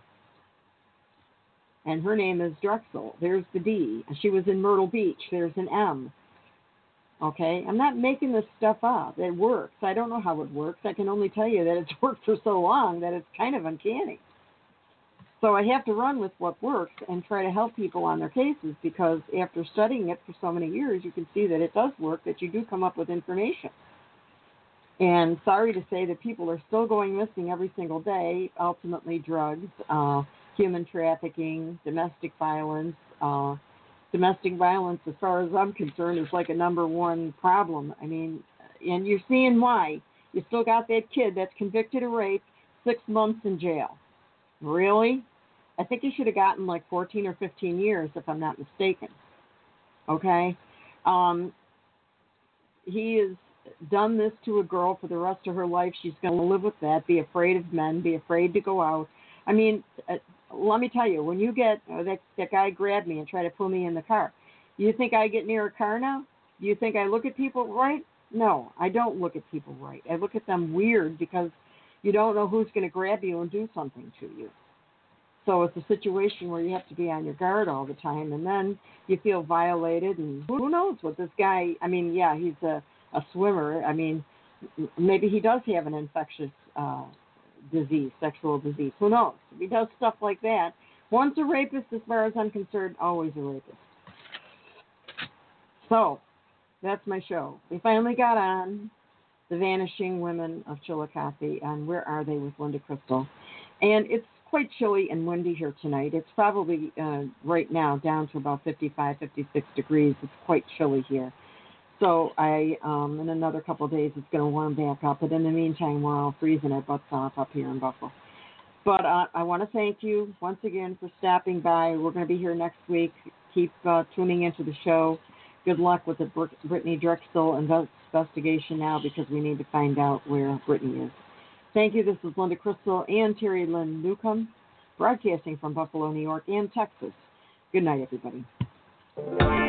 And her name is Drexel. There's the D. She was in Myrtle Beach. There's an M. Okay, I'm not making this stuff up. It works. I don't know how it works. I can only tell you that it's worked for so long that it's kind of uncanny. So I have to run with what works and try to help people on their cases, because after studying it for so many years, you can see that it does work, that you do come up with information. And sorry to say that people are still going missing every single day, ultimately drugs, uh, human trafficking, domestic violence. Uh, domestic violence, as far as I'm concerned, is like a number one problem. I mean, and you're seeing why. You still got that kid that's convicted of rape, six months in jail. Really? I think he should have gotten like fourteen or fifteen years, if I'm not mistaken. Okay? Um, he has done this to a girl for the rest of her life. She's going to live with that, be afraid of men, be afraid to go out. I mean, uh, let me tell you, when you get, uh, that, that guy grabbed me and tried to pull me in the car, you think I get near a car now? Do you think I look at people right? No, I don't look at people right. I look at them weird, because you don't know who's going to grab you and do something to you. So it's a situation where you have to be on your guard all the time, and then you feel violated, and who knows what this guy, I mean, yeah, he's a, a swimmer. I mean, maybe he does have an infectious uh, disease, sexual disease. Who knows? If he does stuff like that, once a rapist, as far as I'm concerned, always a rapist. So that's my show. We finally got on The Vanishing Women of Chillicothe on Where Are They with Linda Crystal. And it's quite chilly and windy here tonight. It's probably uh, right now down to about fifty-five, fifty-six degrees. It's quite chilly here. So I, um, in another couple of days, it's going to warm back up. But in the meantime, we're all freezing our butts off up here in Buffalo. But uh, I want to thank you once again for stopping by. We're going to be here next week. Keep uh, tuning into the show. Good luck with the Br- Brittany Drexel investigation now, because we need to find out where Brittany is. Thank you. This is Linda Crystal and Terry Lynn Newcomb, broadcasting from Buffalo, New York, and Texas. Good night, everybody.